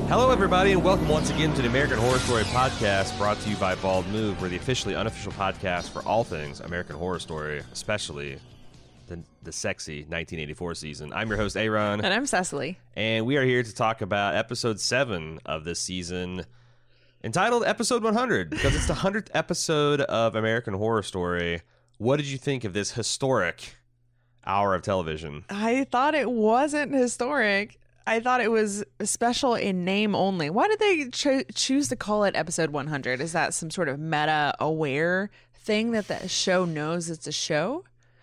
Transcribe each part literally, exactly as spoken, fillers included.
Hello, everybody, and welcome once again to the American Horror Story podcast, brought to you by Bald Move. We're the officially unofficial podcast for all things American Horror Story, especially the, the sexy nineteen eighty-four season. I'm your host, Aaron. And I'm Cecily. And we are here to talk about episode seven of this season, entitled Episode one hundred, because it's the one hundredth episode of American Horror Story. What did you think of this historic hour of television? I thought it wasn't historic. I thought it was special in name only. Why did they cho- choose to call it episode one hundred? Is that some sort of meta-aware thing that the show knows it's a show?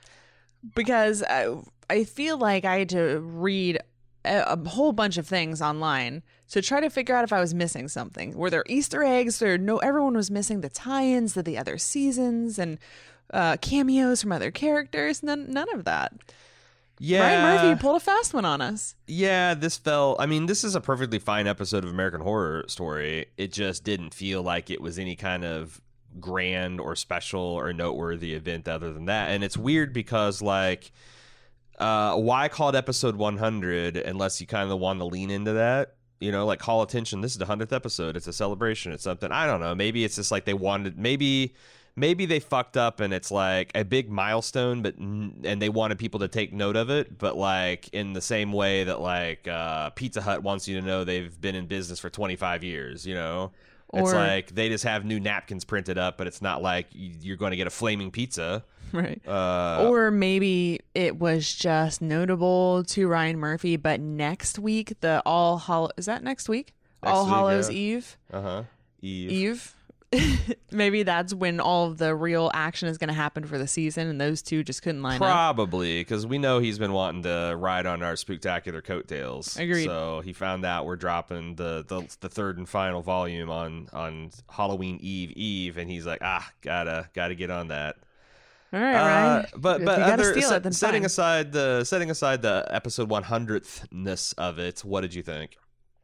Because I, I feel like I had to read a, a whole bunch of things online to try to figure out if I was missing something. Were there Easter eggs? Or no, everyone was missing the tie-ins to the other seasons and uh, cameos from other characters. None, none of that. Yeah. Ryan Murphy pulled a fast one on us. Yeah, this felt... I mean, this is a perfectly fine episode of American Horror Story. It just didn't feel like it was any kind of grand or special or noteworthy event other than that. And it's weird because, like, uh, why call it episode one hundred unless you kind of want to lean into that? You know, like, call attention. This is the one hundredth episode. It's a celebration. It's something. I don't know. Maybe it's just like they wanted... Maybe... Maybe they fucked up and it's like a big milestone, but and they wanted people to take note of it. But like in the same way that like uh, Pizza Hut wants you to know they've been in business for twenty-five years, you know, or, it's like they just have new napkins printed up, but it's not like you're going to get a flaming pizza. Right. Uh, or maybe it was just notable to Ryan Murphy. But next week, the All Hallow is that next week? Next All week, Hallows yeah. Eve. Uh huh. Eve. Eve. Maybe that's when all of the real action is going to happen for the season, and those two just couldn't line Probably, because we know he's been wanting to ride on our spectacular coattails. Agreed. So he found out we're dropping the, the the third and final volume on on Halloween Eve Eve, and he's like, ah, gotta gotta get on that. up. All right, Ryan. Uh, but If but you gotta other, steal se- it, then setting fine. aside the setting aside the episode one hundredthness of it, what did you think?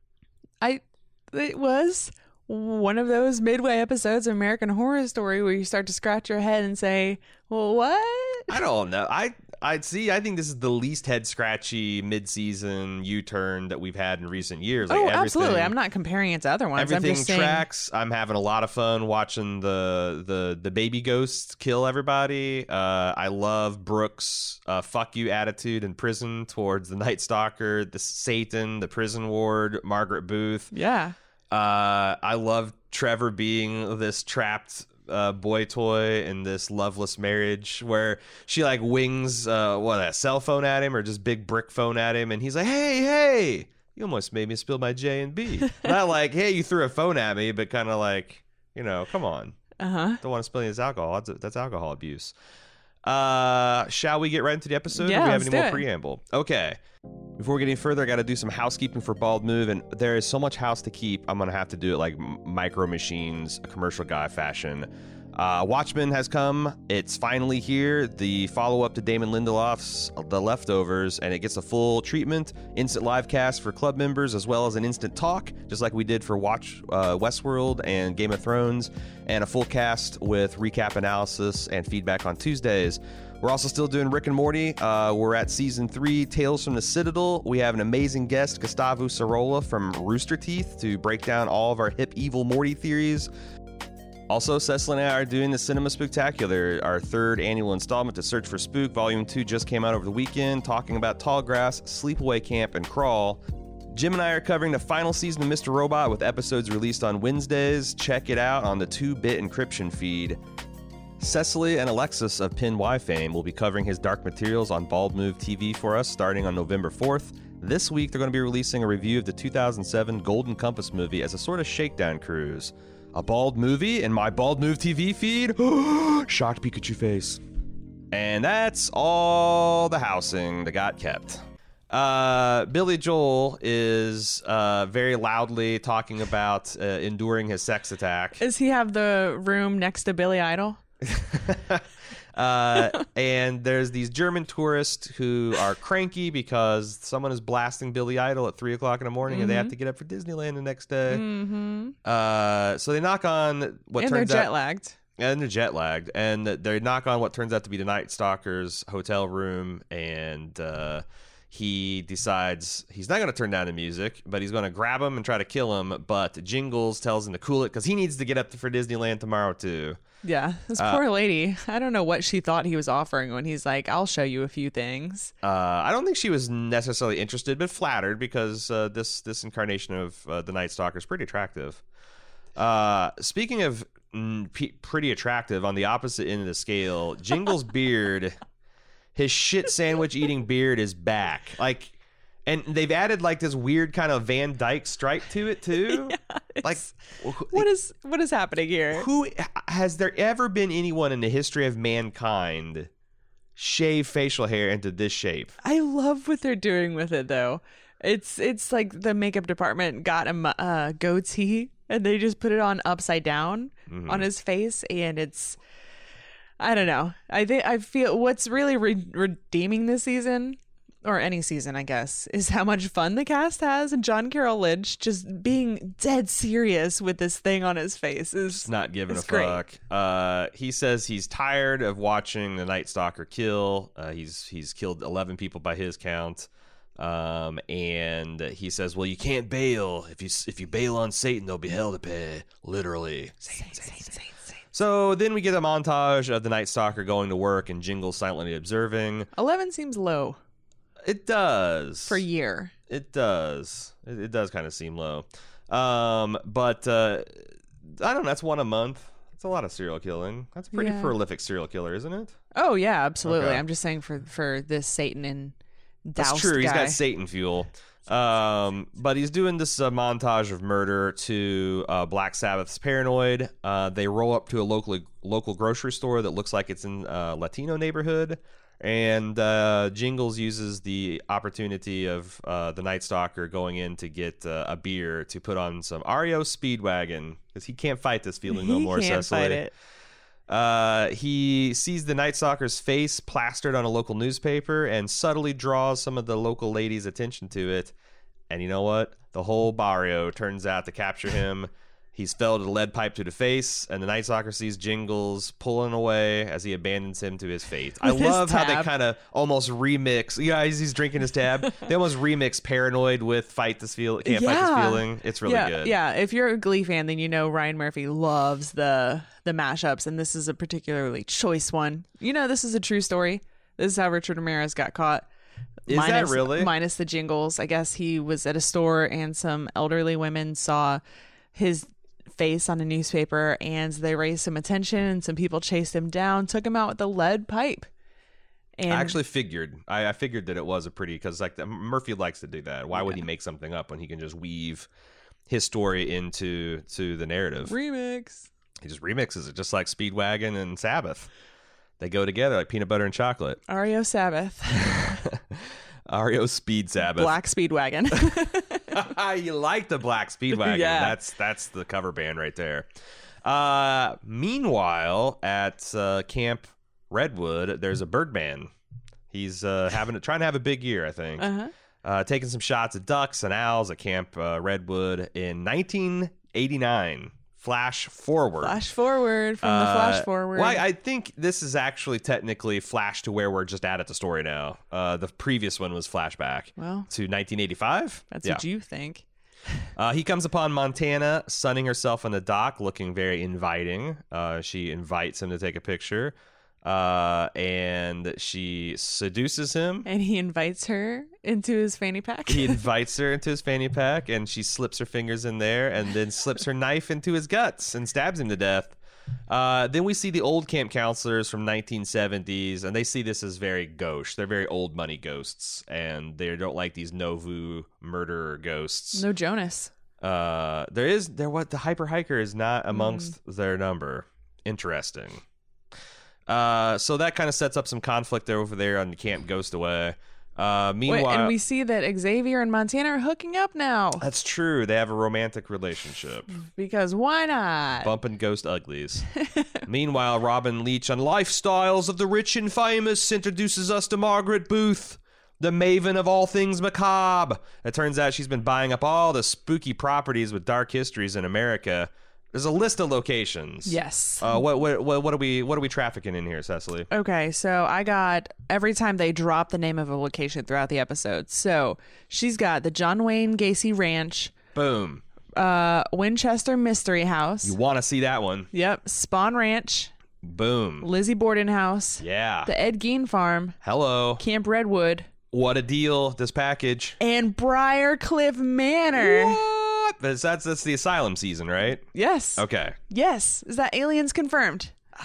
I it was one of those midway episodes of American Horror Story where you start to scratch your head and say, well, what? I don't know. I I'd see. I think this is the least head scratchy mid season U turn that we've had in recent years. Like oh, everything- absolutely. I'm not comparing it to other ones. Everything I'm just saying, tracks. I'm having a lot of fun watching the the the baby ghosts kill everybody. Uh, I love Brooke's uh, "fuck you" attitude in prison towards the Night Stalker, the Satan, the prison ward, Margaret Booth. yeah. Uh, I love Trevor being this trapped uh, boy toy in this loveless marriage where she like wings uh, what a cell phone at him or just big brick phone at him, and he's like, "Hey, hey, you almost made me spill my J and B." Not like, "Hey, you threw a phone at me," but kind of like, you know, come on, Uh huh. don't want to spill this alcohol. That's, that's alcohol abuse. Uh, shall we get right into the episode? Yeah, or do we have let's any do more it. preamble? Okay. Before we get any further, I got to do some housekeeping for Bald Move, and there is so much house to keep. I'm gonna have to do it like Micro Machines, commercial guy fashion. Uh, Watchmen has come. It's finally here. The follow-up to Damon Lindelof's The Leftovers, and it gets a full treatment, instant live cast for club members, as well as an instant talk, just like we did for Watch uh, Westworld and Game of Thrones, and a full cast with recap analysis and feedback on Tuesdays. We're also still doing Rick and Morty. Uh, we're at season three, Tales from the Citadel. We have an amazing guest, Gustavo Sorolla from Rooster Teeth, to break down all of our hip evil Morty theories. Also, Cecily and I are doing the Cinema Spooktacular, our third annual installment to Search for Spook. Volume two just came out over the weekend, talking about Tallgrass, Sleepaway Camp, and Crawl. Jim and I are covering the final season of Mister Robot with episodes released on Wednesdays. Check it out on the two-bit encryption feed. Cecily and Alexis of Pin Y fame will be covering his Dark Materials on Bald Move T V for us starting on November fourth. This week, they're going to be releasing a review of the two thousand seven Golden Compass movie as a sort of shakedown cruise. A Bald movie in my Bald Move T V feed? Shocked Pikachu face. And that's all the housing that got kept. Uh, Billy Joel is uh, very loudly talking about uh, enduring his sex attack. Does he have the room next to Billy Idol? uh, and there's these German tourists who are cranky because someone is blasting Billy Idol at three o'clock in the morning, mm-hmm. and they have to get up for Disneyland the next day. Mm-hmm. Uh, so they knock on what and turns they're out jet lagged. and they're jet lagged, and they knock on what turns out to be the Night Stalker's hotel room, and uh, he decides he's not going to turn down the music, but he's going to grab him and try to kill him. But Jingles tells him to cool it because he needs to get up for Disneyland tomorrow, too. Yeah, this uh, poor lady. I don't know what she thought he was offering when he's like, I'll show you a few things. Uh, I don't think she was necessarily interested, but flattered because uh, this, this incarnation of uh, the Night Stalker is pretty attractive. Uh, speaking of mm, p- pretty attractive, on the opposite end of the scale, Jingles' beard, his shit sandwich eating beard is back. Like, and they've added like this weird kind of Van Dyke stripe to it too. Yeah, like, what is what is happening here? Who has there ever been anyone in the history of mankind shave facial hair into this shape? I love what they're doing with it though. It's it's like the makeup department got a uh, goatee and they just put it on upside down mm-hmm. on his face, and it's I don't know. I think I feel what's really re- redeeming this season, or any season, I guess, is how much fun the cast has, and John Carroll Lynch just being dead serious with this thing on his face is just not giving a great. fuck. Uh, he says he's tired of watching the Night Stalker kill. Uh, he's he's killed eleven people by his count. Um, and he says, well, you can't bail. If you if you bail on Satan, they'll be hell to pay. Literally. Satan, Satan, Satan, Satan, Satan. So then we get a montage of the Night Stalker going to work and Jingles silently observing. eleven seems low. It does. For a year. It does. It, it does kind of seem low. Um, but uh, I don't know. That's one a month. That's a lot of serial killing. That's a pretty yeah. prolific serial killer, isn't it? Oh, yeah, absolutely. Okay. I'm just saying for, for this Satan and Doused That's true. Guy. He's got Satan fuel. Um, but he's doing this uh, montage of murder to uh, Black Sabbath's Paranoid. Uh, they roll up to a local local grocery store that looks like it's in a Latino neighborhood. And uh, Jingles uses the opportunity of uh, the Night Stalker going in to get uh, a beer to put on some R E O Speedwagon because he can't fight this feeling no he more, can't Cecily. Fight it. Uh, he sees the Night Stalker's face plastered on a local newspaper and subtly draws some of the local ladies' attention to it. And you know what? The whole barrio turns out to capture him. He's felled a lead pipe to the face, and the Night Stalker sees Jingles pulling away as he abandons him to his fate. With I love how they kind of almost remix. Yeah, he's, he's drinking his tab. They almost remix Paranoid with Fight This Feel. Can't yeah. Fight This Feeling. It's really yeah, good. Yeah, if you're a Glee fan, then you know Ryan Murphy loves the the mashups, and this is a particularly choice one. You know, this is a true story. This is how Richard Ramirez got caught. Is minus, that really? Minus the Jingles. I guess he was at a store, and some elderly women saw his face on a newspaper, and they raised some attention, and some people chased him down, took him out with a lead pipe. And I actually figured I, I figured that it was a pretty, because like the, Murphy likes to do that. Why yeah. would he make something up when he can just weave his story into to the narrative? Remix. He just remixes it, just like Speedwagon and Sabbath. They go together like peanut butter and chocolate. R E O Sabbath. R E O Speed Sabbath. Black Speedwagon. You like the Black Speedwagon. Yeah. That's that's the cover band right there. Uh, meanwhile, at uh, Camp Redwood, there's a Birdman. He's uh, having a, trying to have a big year, I think. Uh-huh. Uh, taking some shots at ducks and owls at Camp uh, Redwood in nineteen eighty-nine. Flash forward. Flash forward from the uh, flash forward. Well, I, I think this is actually technically flash to where we're just at at the story now. Uh, the previous one was flashback well, to nineteen eighty-five. That's yeah. what you think. Uh, he comes upon Montana sunning herself on the dock, looking very inviting. Uh, she invites him to take a picture. Uh, and she seduces him. And he invites her into his fanny pack. He invites her into his fanny pack, and she slips her fingers in there and then slips her knife into his guts and stabs him to death. Uh, then we see the old camp counselors from nineteen seventies, and they see this as very gauche. They're very old money ghosts, and they don't like these Novu murderer ghosts. No Jonas. Uh, there is there what the hyper hiker is not amongst mm. their number. Interesting. Uh, so that kind of sets up some conflict over there on Camp Ghost Away. Uh, meanwhile, Wait, and we see that Xavier and Montana are hooking up now. That's true. They have a romantic relationship. Because why not? Bumping ghost uglies. Meanwhile, Robin Leach on Lifestyles of the Rich and Famous introduces us to Margaret Booth, the maven of all things macabre. It turns out she's been buying up all the spooky properties with dark histories in America. There's a list of locations. Yes. Uh, what what what what are we what are we trafficking in here, Cecily? Okay, so I got every time they drop the name of a location throughout the episode. So she's got the John Wayne Gacy Ranch, Boom. uh, Winchester Mystery House. You want to see that one? Yep. Spawn Ranch, Boom. Lizzie Borden House, Yeah. the Ed Gein Farm, Hello. Camp Redwood, What a deal, this package. and Briarcliff Manor. What? But that's that's the asylum season, right? Yes. Okay. Yes. Is that aliens confirmed? Uh,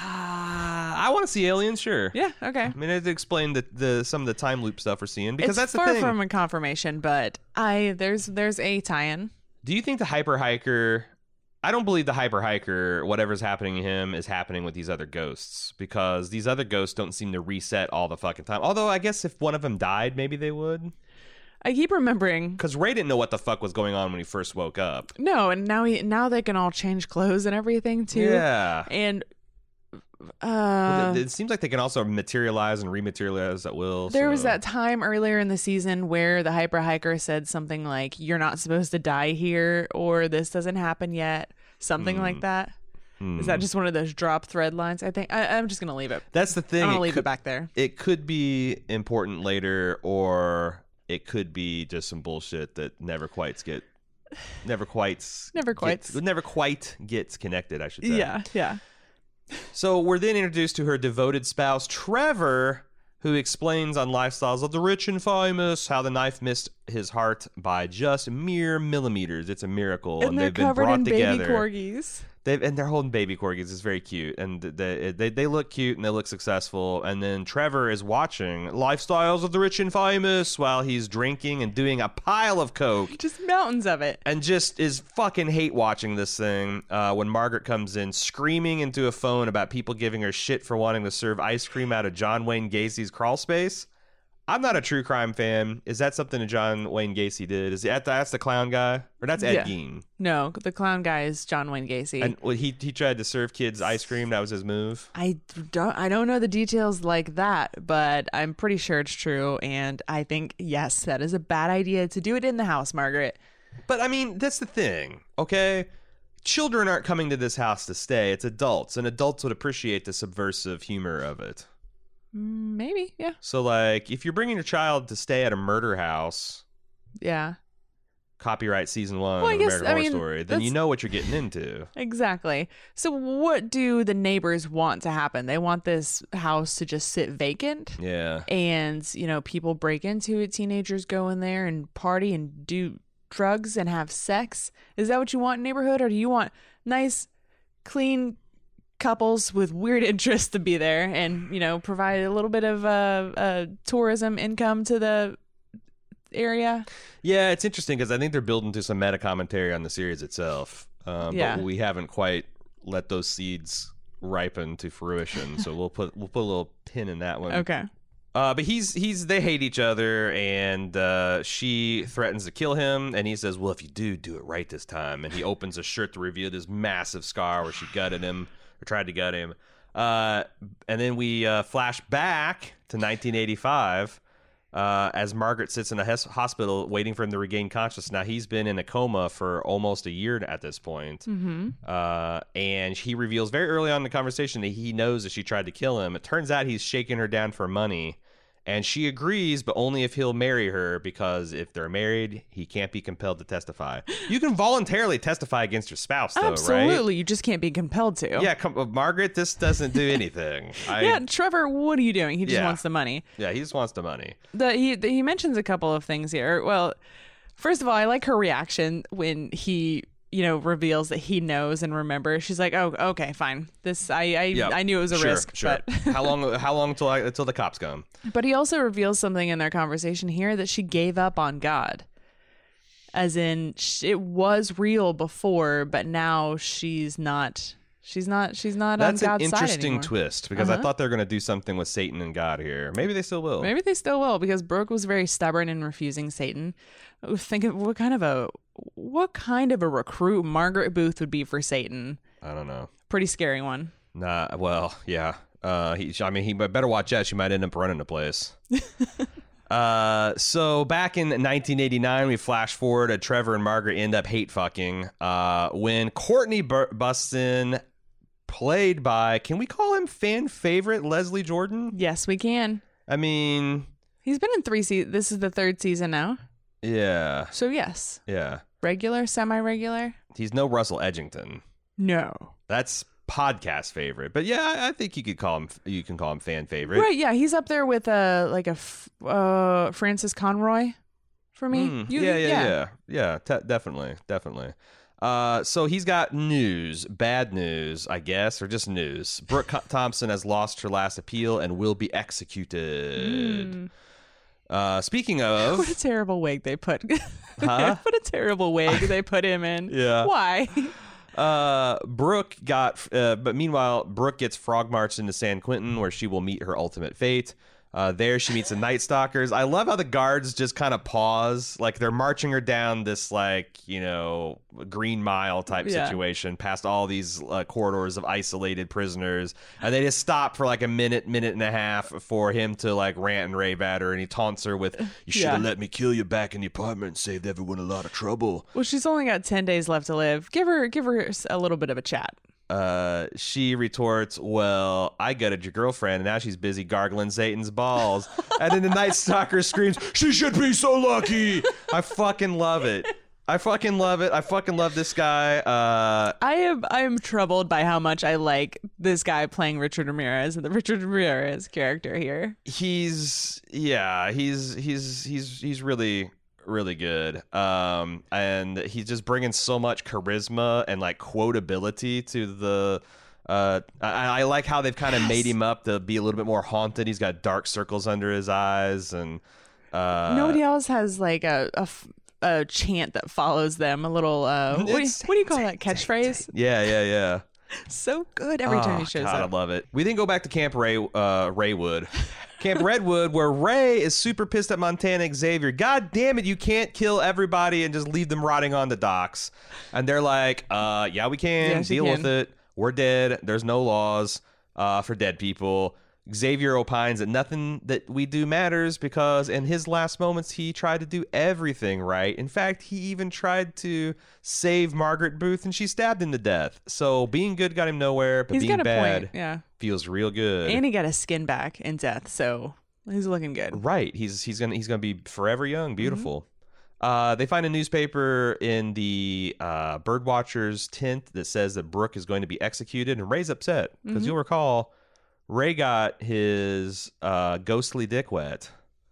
I want to see aliens, sure. Yeah. Okay. I mean, it explain the, the some of the time loop stuff we're seeing because it's that's the far thing. from a confirmation, but I there's there's a tie-in. Do you think the hyper hiker? I don't believe the hyper hiker, whatever's happening to him, is happening with these other ghosts because these other ghosts don't seem to reset all the fucking time. Although I guess if one of them died, maybe they would. I keep remembering Because Ray didn't know what the fuck was going on when he first woke up. no, and now he now they can all change clothes and everything too. Yeah. And uh, Well, it, it seems like they can also materialize and rematerialize at will. there so- was that time earlier in the season where the hyper hiker said something like, "You're not supposed to die here," or "This doesn't happen yet," something like that. Is that just one of those drop thread lines? I think I, I'm just gonna leave it. That's the thing. I'm gonna it leave could, it back there. It could be important later, or it could be just some bullshit that never quite get, never quite, Never quite. gets, never quite gets connected. I should say. Yeah, yeah. So we're then introduced to her devoted spouse, Trevor, who explains on Lifestyles of the Rich and Famous how the knife missed his heart by just mere millimeters. It's a miracle, And, and, they're they've been covered brought in together. baby corgis. They've, and they're holding baby corgis. It's very cute, and they, they they look cute and they look successful. And then Trevor is watching Lifestyles of the Rich and Famous while he's drinking and doing a pile of coke, Just mountains of it. and just is fucking hate watching this thing. Uh, when Margaret comes in screaming into a phone about people giving her shit for wanting to serve ice cream out of John Wayne Gacy's crawl space. I'm not a true crime fan. Is that something that John Wayne Gacy did? Is that that's the clown guy, or that's Ed Yeah. Gein? No, the clown guy is John Wayne Gacy. And well, he he tried to serve kids ice cream. That was his move. I don't I don't know the details like that, but I'm pretty sure it's true. And I think, yes, that is a bad idea to do it in the house, Margaret. But I mean, that's the thing, okay? Children aren't coming to this house to stay. It's adults, and adults would appreciate the subversive humor of it. Mm, Maybe, yeah. So, like, if you're bringing your child to stay at a murder house, Yeah, copyright season one Well, I of guess- American I Horror mean, Story, then you that's- know what you're getting into. exactly. So what do the neighbors want to happen? They want this house to just sit vacant? Yeah. And, you know, people break into it, teenagers go in there and party and do drugs and have sex. Is that what you want in neighborhood? Or do you want nice, clean couples with weird interests to be there and, you know, provide a little bit of uh, uh, tourism income to the area? Yeah, it's interesting because I think they're building to some meta commentary on the series itself. Um, Yeah. But we haven't quite let those seeds ripen to fruition. So we'll put we'll put a little pin in that one. Okay. Uh, but he's he's they hate each other, and uh, she threatens to kill him, and he says, "Well, if you do, do it right this time." And he opens a shirt to reveal this massive scar where she gutted him or tried to gut him. Uh, and then we uh, flash back to nineteen eighty-five uh, as Margaret sits in a hes- hospital waiting for him to regain consciousness. Now he's been in a coma for almost a year at this point. Mm-hmm. Uh, and he reveals very early on in the conversation that he knows that she tried to kill him. It turns out he's shaking her down for money. And she agrees, but only if he'll marry her, because if they're married, he can't be compelled to testify. You can voluntarily testify against your spouse, though, Absolutely. right? You just can't be compelled to. Yeah, come, uh, Margaret, this doesn't do anything. I, Yeah, Trevor, what are you doing? He just Yeah. wants the money. yeah, he just wants the money. The he the, he mentions a couple of things here. Well, first of all, I like her reaction when he, you know, reveals that he knows and remembers. She's like, "Oh, okay, fine. This I I, Yep. I knew it was a Sure, risk, sure. but how long? How long until I, until the cops come? but he also reveals something in their conversation here that she gave up on God. As in, sh- it was real before, but now she's not. She's not. She's not That's on an God's side interesting anymore. twist because I Uh-huh. thought they were going to do something with Satan and God here. Maybe they still will. Maybe they still will, because Brooke was very stubborn in refusing Satan. Think of what kind of a what kind of a recruit Margaret Booth would be for Satan. I don't know. Pretty scary one. Nah, well, yeah. Uh, he, I mean, he better watch out. She might end up running the place. Uh, so back in nineteen eighty-nine, we flash forward to Trevor and Margaret end up hate fucking uh, when Courtney Bur- busts in, played by, can we call him fan favorite Leslie Jordan? Yes, we can. I mean, he's been in three seasons. This is the third season now. Yeah. So yes. Yeah. Regular, semi-regular? He's no Russell Edgington. No. That's podcast favorite, but yeah, I, I think you could call him. You can call him fan favorite, right? Yeah, he's up there with uh like a f- uh Francis Conroy for me. Mm, you, yeah, yeah, yeah, yeah, yeah. Te- definitely, definitely. Uh, so he's got news, bad news, I guess, or just news. Brooke Thompson has lost her last appeal and will be executed. Mm. Uh, speaking of, what a terrible wig they put. Huh? What a terrible wig they put him in. Yeah. Why? Uh, Brooke got, uh, but meanwhile, Brooke gets frog marched into San Quentin, where she will meet her ultimate fate. Uh, there, she meets the Night Stalkers. I love how the guards just kind of pause, like they're marching her down this, like, you know, Green Mile type Yeah. situation, past all these uh, corridors of isolated prisoners, and they just stop for like a minute, minute and a half for him to like rant and rave at her, and he taunts her with, "You should have Yeah. let me kill you back in the apartment and saved everyone a lot of trouble." Well, she's only got ten days left to live. Give her, give her a little bit of a chat. Uh, she retorts, "Well, I gutted your girlfriend, and now she's busy gargling Satan's balls." And then the Night Stalker screams, "She should be so lucky!" I fucking love it. I fucking love it. I fucking love this guy. Uh, I am, I am troubled by how much I like this guy playing Richard Ramirez, the Richard Ramirez character here. he's yeah, he's he's he's he's really really good. Um, and he's just bringing so much charisma and like quotability to the. Uh, I, I like how they've kind of Yes. made him up to be a little bit more haunted. He's got dark circles under his eyes, and uh, Nobody else has like a, a f- a chant that follows them. A little uh, what, do you, It's- what do you call that catchphrase? Yeah, yeah, yeah. So good every time Oh, he shows God, up. I love it. We then go back to Camp Ray, uh, Raywood. Camp Redwood, where Ray is super pissed at Montana Xavier. God damn it, you can't kill everybody and just leave them rotting on the docks. And they're like, uh, yeah, we can. Yes, you Deal can. with it. We're dead. There's no laws uh, for dead people. Xavier opines that nothing that we do matters because in his last moments, he tried to do everything right. In fact, he even tried to save Margaret Booth and she stabbed him to death. So being good got him nowhere, but He's being got a bad point. Yeah, feels real good. and he got his skin back in death, so he's looking good. Right. He's he's gonna he's gonna be forever Mm-hmm. young, beautiful. Uh, they find a newspaper in the uh, Birdwatcher's tent that says that Brooke is going to be executed, and Ray's upset because Mhm. you'll recall Ray got his uh, ghostly dick wet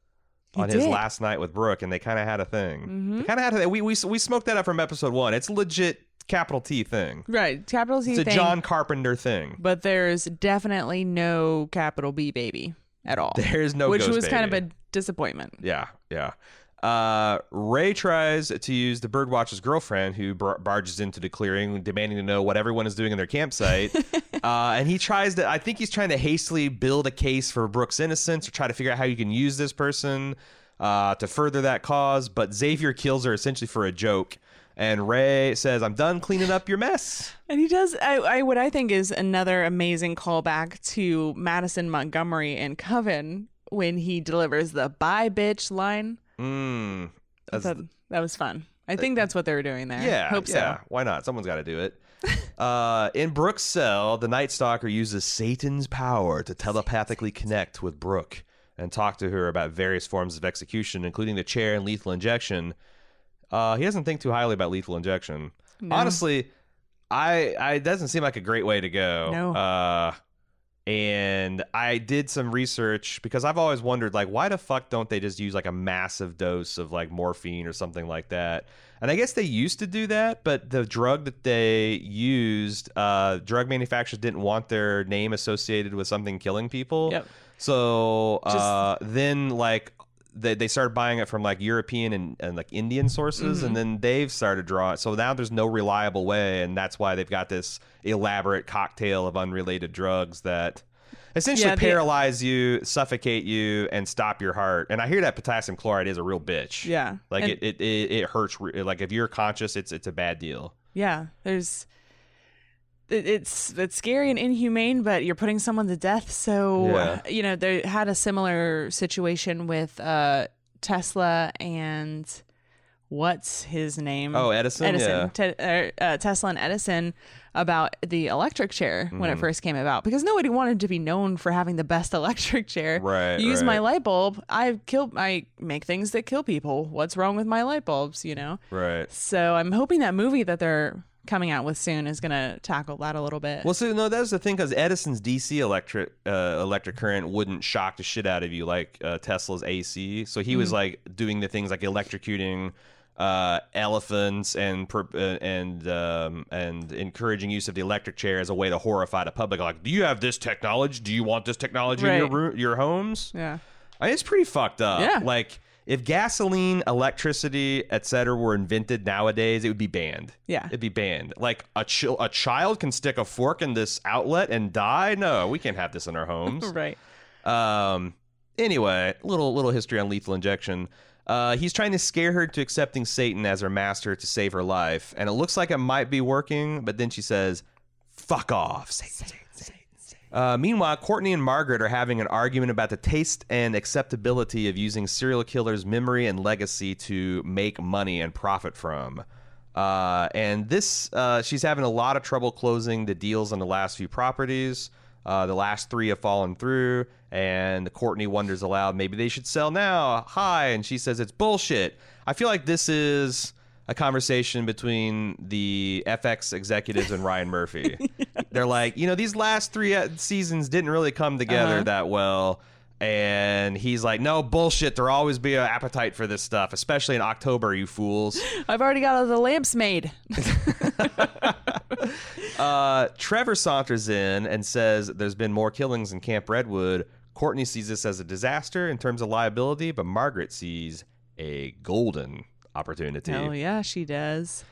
He on his did. last night with Brooke, and they kind of had a thing. Mhm. They kind of had a, we we we smoked that up from episode one. It's a legit capital T thing. Right, capital T It's a thing, John Carpenter thing. but there's definitely no capital B baby at all. There's no which ghost was kind of baby. a disappointment. Yeah, yeah. Uh, Ray tries to use the Birdwatcher's girlfriend, who bar- barges into the clearing, demanding to know what everyone is doing in their campsite. uh, and he tries to, I think he's trying to hastily build a case for Brooke's innocence or try to figure out how you can use this person uh, to further that cause. But Xavier kills her essentially for a joke. And Ray says, "I'm done cleaning up your mess." And he does, I, I what I think is another amazing callback to Madison Montgomery in Coven when he delivers the "bye bitch" line. Mm, I that's- thought that was fun. I think that's what they were doing there. Yeah, Hope yeah. so. Why not? Someone's got to do it. uh, in Brooke's cell, the Night Stalker uses Satan's power to telepathically connect with Brooke and talk to her about various forms of execution, including the chair and lethal injection. Uh, he doesn't think too highly about lethal injection. No. Honestly, I, I it doesn't seem like a great way to go. No. Uh, and I did some research because I've always wondered, like, why the fuck don't they just use like a massive dose of like morphine or something like that? And I guess they used to do that, but the drug that they used, uh, drug manufacturers didn't want their name associated with something killing people. Yep. So uh, then, like, they they started buying it from like European and, and like Indian sources, Mm-hmm. and then they've started drawing. So now there's no reliable way, and that's why they've got this elaborate cocktail of unrelated drugs that essentially Yeah, the- paralyze you, suffocate you, and stop your heart. And I hear that potassium chloride is a real bitch. Yeah. like And- it, it it it hurts. re- Like if you're conscious, it's it's a bad deal. Yeah, there's it, it's it's scary and inhumane, but you're putting someone to death. So Yeah. you know, they had a similar situation with uh, Tesla and what's his name? Oh, Edison. Edison, Yeah. Te- uh, uh, Tesla and Edison about the electric chair when Mm-hmm. it first came about, because nobody wanted to be known for having the best electric chair. Right, Use right. my light bulb. I kill. I make things that kill people. What's wrong with my light bulbs? You know. Right. So I'm hoping that movie that they're coming out with soon is going to tackle that a little bit. Well, so no, that's the thing, because Edison's D C electric uh, electric current wouldn't shock the shit out of you like uh, Tesla's A C. So he Mm-hmm. was like doing the things like electrocuting uh, elephants and per- uh, and um, and encouraging use of the electric chair as a way to horrify the public. Like, do you have this technology? Do you want this technology in your Right. roo- your homes? yeah. I mean, it's pretty fucked up. Yeah. Like, if gasoline, electricity, et cetera, were invented nowadays, it would be banned. Yeah. It'd be banned. Like, a, ch- a child can stick a fork in this outlet and die? No, we can't have this in our homes. Right. Um. Anyway, little little history on lethal injection. Uh, he's trying to scare her to accepting Satan as her master to save her life, and it looks like it might be working. But then she says, "Fuck off, Satan." Satan, Satan, Satan. Uh, meanwhile, Courtney and Margaret are having an argument about the taste and acceptability of using serial killers' memory and legacy to make money and profit from. Uh, and this, uh, she's having a lot of trouble closing the deals on the last few properties. Uh, the last three have fallen through, and Courtney wonders aloud, maybe they should sell now. Hi. And she says it's bullshit. I feel like this is a conversation between the F X executives and Ryan Murphy. They're like, you know, these last three uh, seasons didn't really come together Uh-huh. that well. And he's like, no, bullshit. There'll always be an appetite for this stuff, especially in October, you fools. I've already got all the lamps made. Uh, Trevor saunters in and says there's been more killings in Camp Redwood. Courtney sees this as a disaster in terms of liability, but Margaret sees a golden opportunity. Oh, yeah, she does.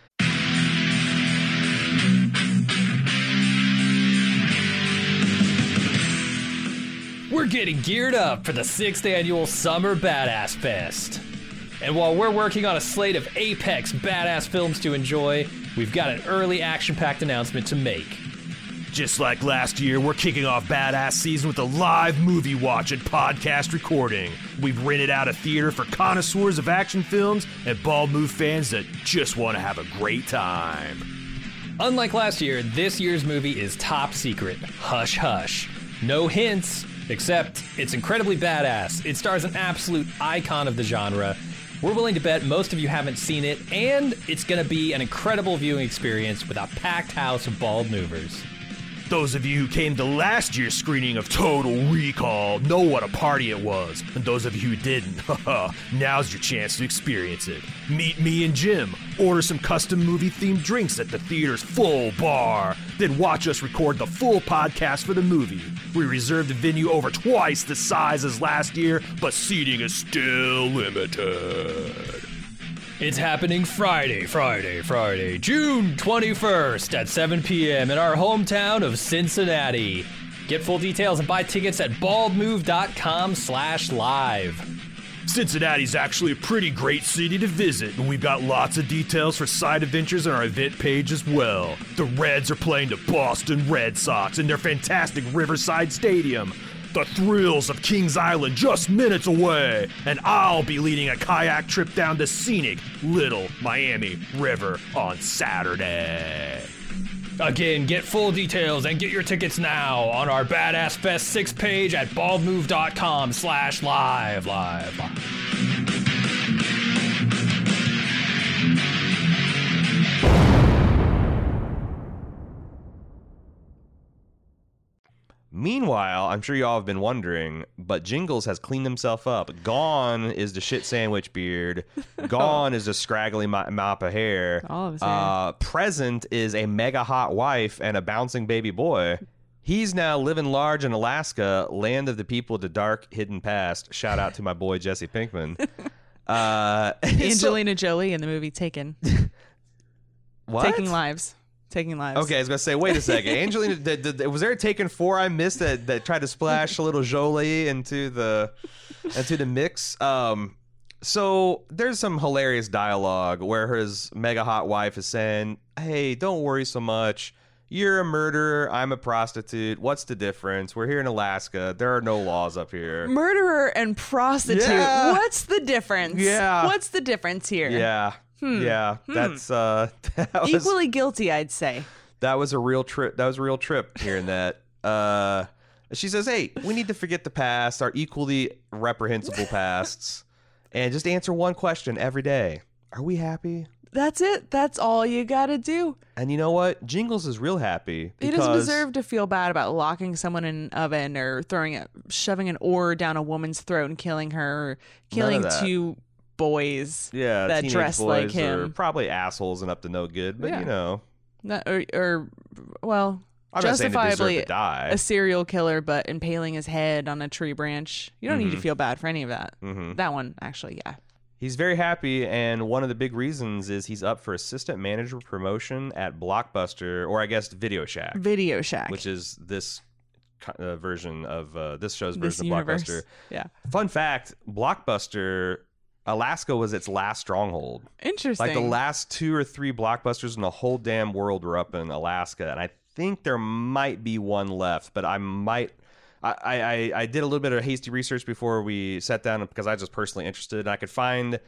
We're getting geared up for the sixth annual Summer Badass Fest. And while we're working on a slate of apex badass films to enjoy, we've got an early action-packed announcement to make. Just like last year, we're kicking off Badass Season with a live movie watch and podcast recording. We've rented out a theater for connoisseurs of action films and Bald Move fans that just want to have a great time. Unlike last year, this year's movie is top secret. Hush hush. No hints, except it's incredibly badass. It stars an absolute icon of the genre. We're willing to bet most of you haven't seen it, and it's going to be an incredible viewing experience with a packed house of bald movers. Those of you who came to last year's screening of Total Recall know what a party it was. And those of you who didn't, haha, now's your chance to experience it. Meet me and Jim, order some custom movie-themed drinks at the theater's full bar, then watch us record the full podcast for the movie. We reserved the venue over twice the size as last year, but seating is still limited. It's happening Friday, Friday, Friday, June twenty-first at seven p.m. in our hometown of Cincinnati. Get full details and buy tickets at baldmove.com slash live. Cincinnati's actually a pretty great city to visit, and we've got lots of details for side adventures on our event page as well. The Reds are playing the Boston Red Sox in their fantastic Riverside Stadium. The thrills of Kings Island just minutes away, and I'll be leading a kayak trip down the scenic Little Miami River on Saturday. Again, get full details and get your tickets now on our Badass Fest six page at baldmove.com slash live, live, live. Meanwhile, I'm sure you all have been wondering, but Jingles has cleaned himself up. Gone is the shit sandwich beard. Gone is the scraggly mo- mop of hair. All of his hair. Uh, present is a mega hot wife and a bouncing baby boy. He's now living large in Alaska, land of the people of the dark hidden past. Shout out to my boy Jesse Pinkman. Uh, so- Angelina Jolie in the movie Taken. what? Taking Lives. Taking Lives. Okay, I was gonna say, wait a second. Angelina, did, did, was there a Taken four I missed that, that tried to splash a little Jolie into the into the mix? Um, so there's some hilarious dialogue where his mega hot wife is saying, "Hey, don't worry so much. You're a murderer. I'm a prostitute. What's the difference? We're here in Alaska. There are no laws up here. Murderer and prostitute. Yeah. What's the difference? Yeah. What's the difference here? Yeah. Hmm. Yeah. Hmm. That's uh that was, Equally guilty, I'd say. that was a real trip. That was a real trip hearing that. Uh she says, "Hey, we need to forget the past, our equally reprehensible pasts, and just answer one question every day. Are we happy?" That's it. That's all you gotta do. And you know what? Jingles is real happy. He because doesn't deserve to feel bad about locking someone in an oven or throwing a shoving an oar down a woman's throat and killing her, or killing that. two boys Yeah, that teenage dress like boys are him. probably assholes and up to no good, but Yeah. you know, Not, or, or well, I'm not saying they deserve justifiably to die. a serial killer, but impaling his head on a tree branch. You don't need to Mhm. feel bad for any of that. Mhm. That one, actually, yeah. He's very happy, and one of the big reasons is he's up for assistant manager promotion at Blockbuster, or I guess Video Shack, Video Shack. which is this co- uh, version of uh, this show's this version of universe. Blockbuster. Yeah. Fun fact: Blockbuster, Alaska was its last stronghold. Interesting. Like the last two or three Blockbusters in the whole damn world were up in Alaska, and I think there might be one left, but I might. I, I, I did a little bit of hasty research before we sat down because I was just personally interested, and I could find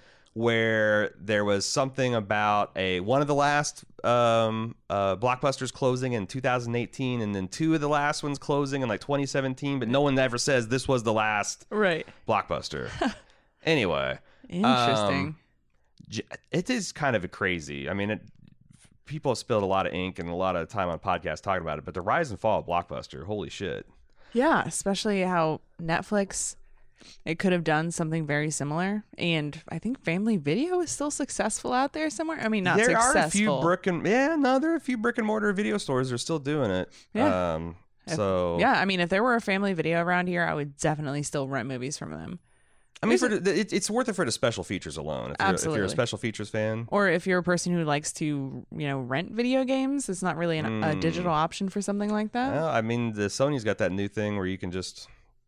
where there was something about a one of the last um, uh, Blockbusters closing in two thousand eighteen, and then two of the last ones closing in like twenty seventeen, but no one ever says this was the last right. Blockbuster. Anyway. Interesting. Um, j- it is kind of crazy. I mean, it, people have spilled a lot of ink and a lot of time on podcasts talking about it, but the rise and fall of Blockbuster, holy shit. Yeah, especially how Netflix, it could have done something very similar, and I think Family Video is still successful out there somewhere. I mean, not there successful. are a few brick and yeah, no, there are a few brick and mortar video stores that are still doing it. Yeah. Um, If- so yeah, I mean, if there were a Family Video around here, I would definitely still rent movies from them. I mean, There's for the, it, it's worth it for the special features alone. If you're, if you're Absolutely. a special features fan, Or if you're a person who likes to, you know, rent video games, it's not really an, a Mm. digital option for something like that. well, I mean, the Sony's got that new thing where you can just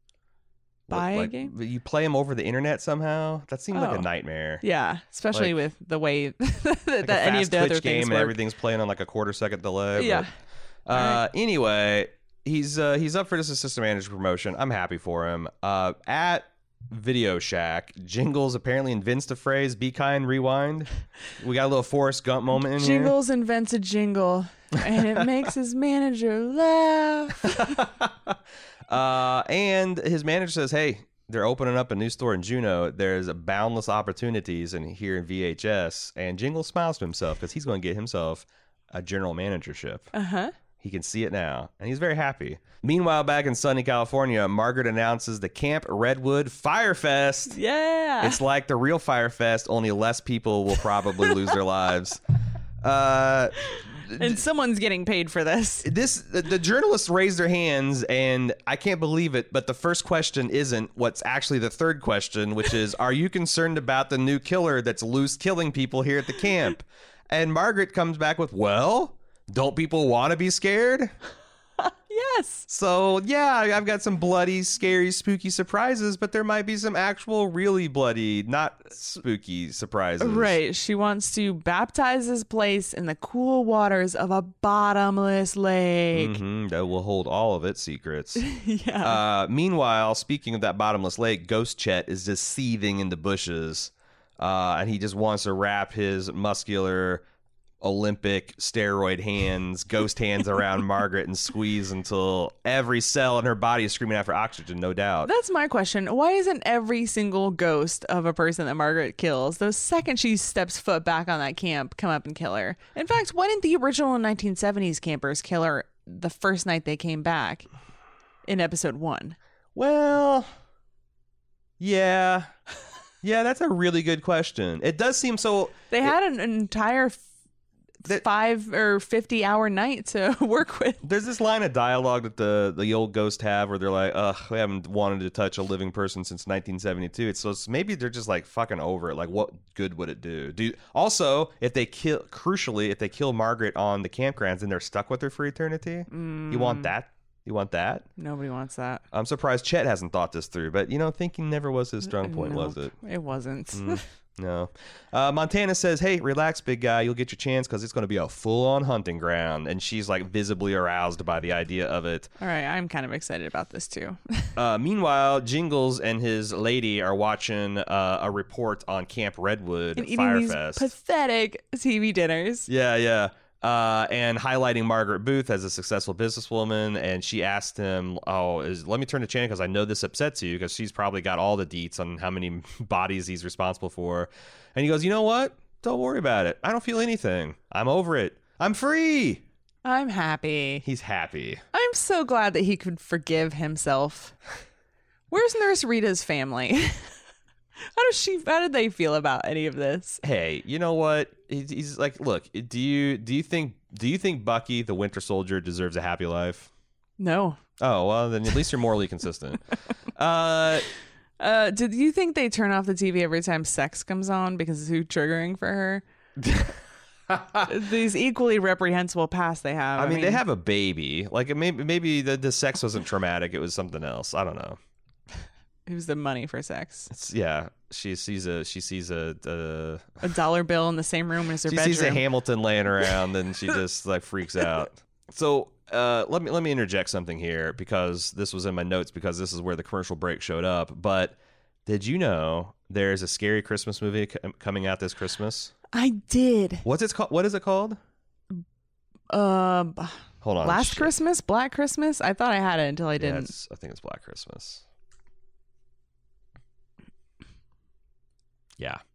what, Buy a like, game? You play them over the internet somehow. That seems like Oh. a nightmare. Yeah, especially Like- with the way that Like a any fast of the Twitch other game things and work. everything's playing on like a quarter second delay. Yeah. But, uh, Anyway, he's uh, he's up for this assistant manager promotion. I'm happy for him. Uh, at Video Shack, Jingles apparently invents the phrase "Be kind, rewind." We got a little Forrest Gump moment in Jingles invents a jingle, and it makes his manager laugh. here. uh, and his manager says, "Hey, they're opening up a new store in Juneau. There's boundless opportunities in here in V H S." And Jingles smiles to himself because he's going to get himself a general managership. Uh huh. He can see it now, and he's very happy. Meanwhile, back in sunny California, Margaret announces the Camp Redwood Fire Fest. Yeah. It's like the real Fire Fest, only less people will probably lose their lives. Uh, and someone's getting paid for this. this the, the journalists raise their hands, and I can't believe it, but the first question isn't what's actually the third question, which is, are you concerned about the new killer that's loose killing people here at the camp? And Margaret comes back with, well, don't people want to be scared? Yes. So, yeah, I've got some bloody, scary, spooky surprises, but there might be some actual, really bloody, not spooky surprises. Right. She wants to baptize this place in the cool waters of a bottomless lake. Mm-hmm, that will hold all of its secrets. Yeah. Uh, meanwhile, speaking of that bottomless lake, Ghost Chet is just seething in the bushes, uh, and he just wants to wrap his muscular Olympic steroid hands, ghost hands around Margaret and squeeze until every cell in her body is screaming out for oxygen, no doubt. That's my question. Why isn't every single ghost of a person that Margaret kills, the second she steps foot back on that camp, come up and kill her? In fact, why didn't the original nineteen seventies campers kill her the first night they came back in episode one? Well, yeah. Yeah, that's a really good question. It does seem so... They had an entire f- That- five or fifty hour night to work with. There's this line of dialogue that the, the old ghosts have where they're like, ugh, we haven't wanted to touch a living person since nineteen seventy-two. It's so it's, maybe they're just like fucking over it. Like, what good would it do? Do also, if they kill, crucially, if they kill Margaret on the campgrounds and they're stuck with her for eternity, you want that? You want that? Nobody wants that. I'm surprised Chet hasn't thought this through, but you know, thinking never was his strong point, No, was it? It wasn't. Mm. No. Uh, Montana says, hey, relax, big guy. You'll get your chance because it's going to be a full-on hunting ground. And she's like visibly aroused by the idea of it. All right, I'm kind of excited about this too. Uh, meanwhile, Jingles and his lady are watching uh, a report on Camp Redwood and eating Fire these Fest. pathetic T V dinners. Yeah, yeah. Uh, and highlighting Margaret Booth as a successful businesswoman. And she asked him, oh, is, let me turn to Channing because I know this upsets you because she's probably got all the deets on how many bodies he's responsible for. And he goes, you know what? Don't worry about it. I don't feel anything. I'm over it. I'm free. I'm happy. He's happy. I'm so glad that he could forgive himself. Where's Nurse Rita's family? How does she? How did they feel about any of this? Hey, you know what? He's, he's like, look. Do you do you think do you think Bucky the Winter Soldier deserves a happy life? No. Oh well, then at least you're morally consistent. Uh, uh, did you think they turn off the T V every time sex comes on because it's too triggering for her? These equally reprehensible past they have. I, I mean, mean, they have a baby. Like maybe maybe the, the sex wasn't traumatic. It was something else. I don't know. It was the money for sex. It's, yeah, she sees a she sees a a, a dollar bill in the same room as her she bedroom. sees a Hamilton laying around, and she just like freaks out. So uh, let me let me interject something here because this was in my notes because this is where the commercial break showed up. But did you know there's a scary Christmas movie c- coming out this Christmas? I did. What's it called? What is it called? Uh, Hold on. Last shit. Christmas, Black Christmas. I thought I had it until I Yeah, didn't. it's, I think it's Black Christmas. Yeah.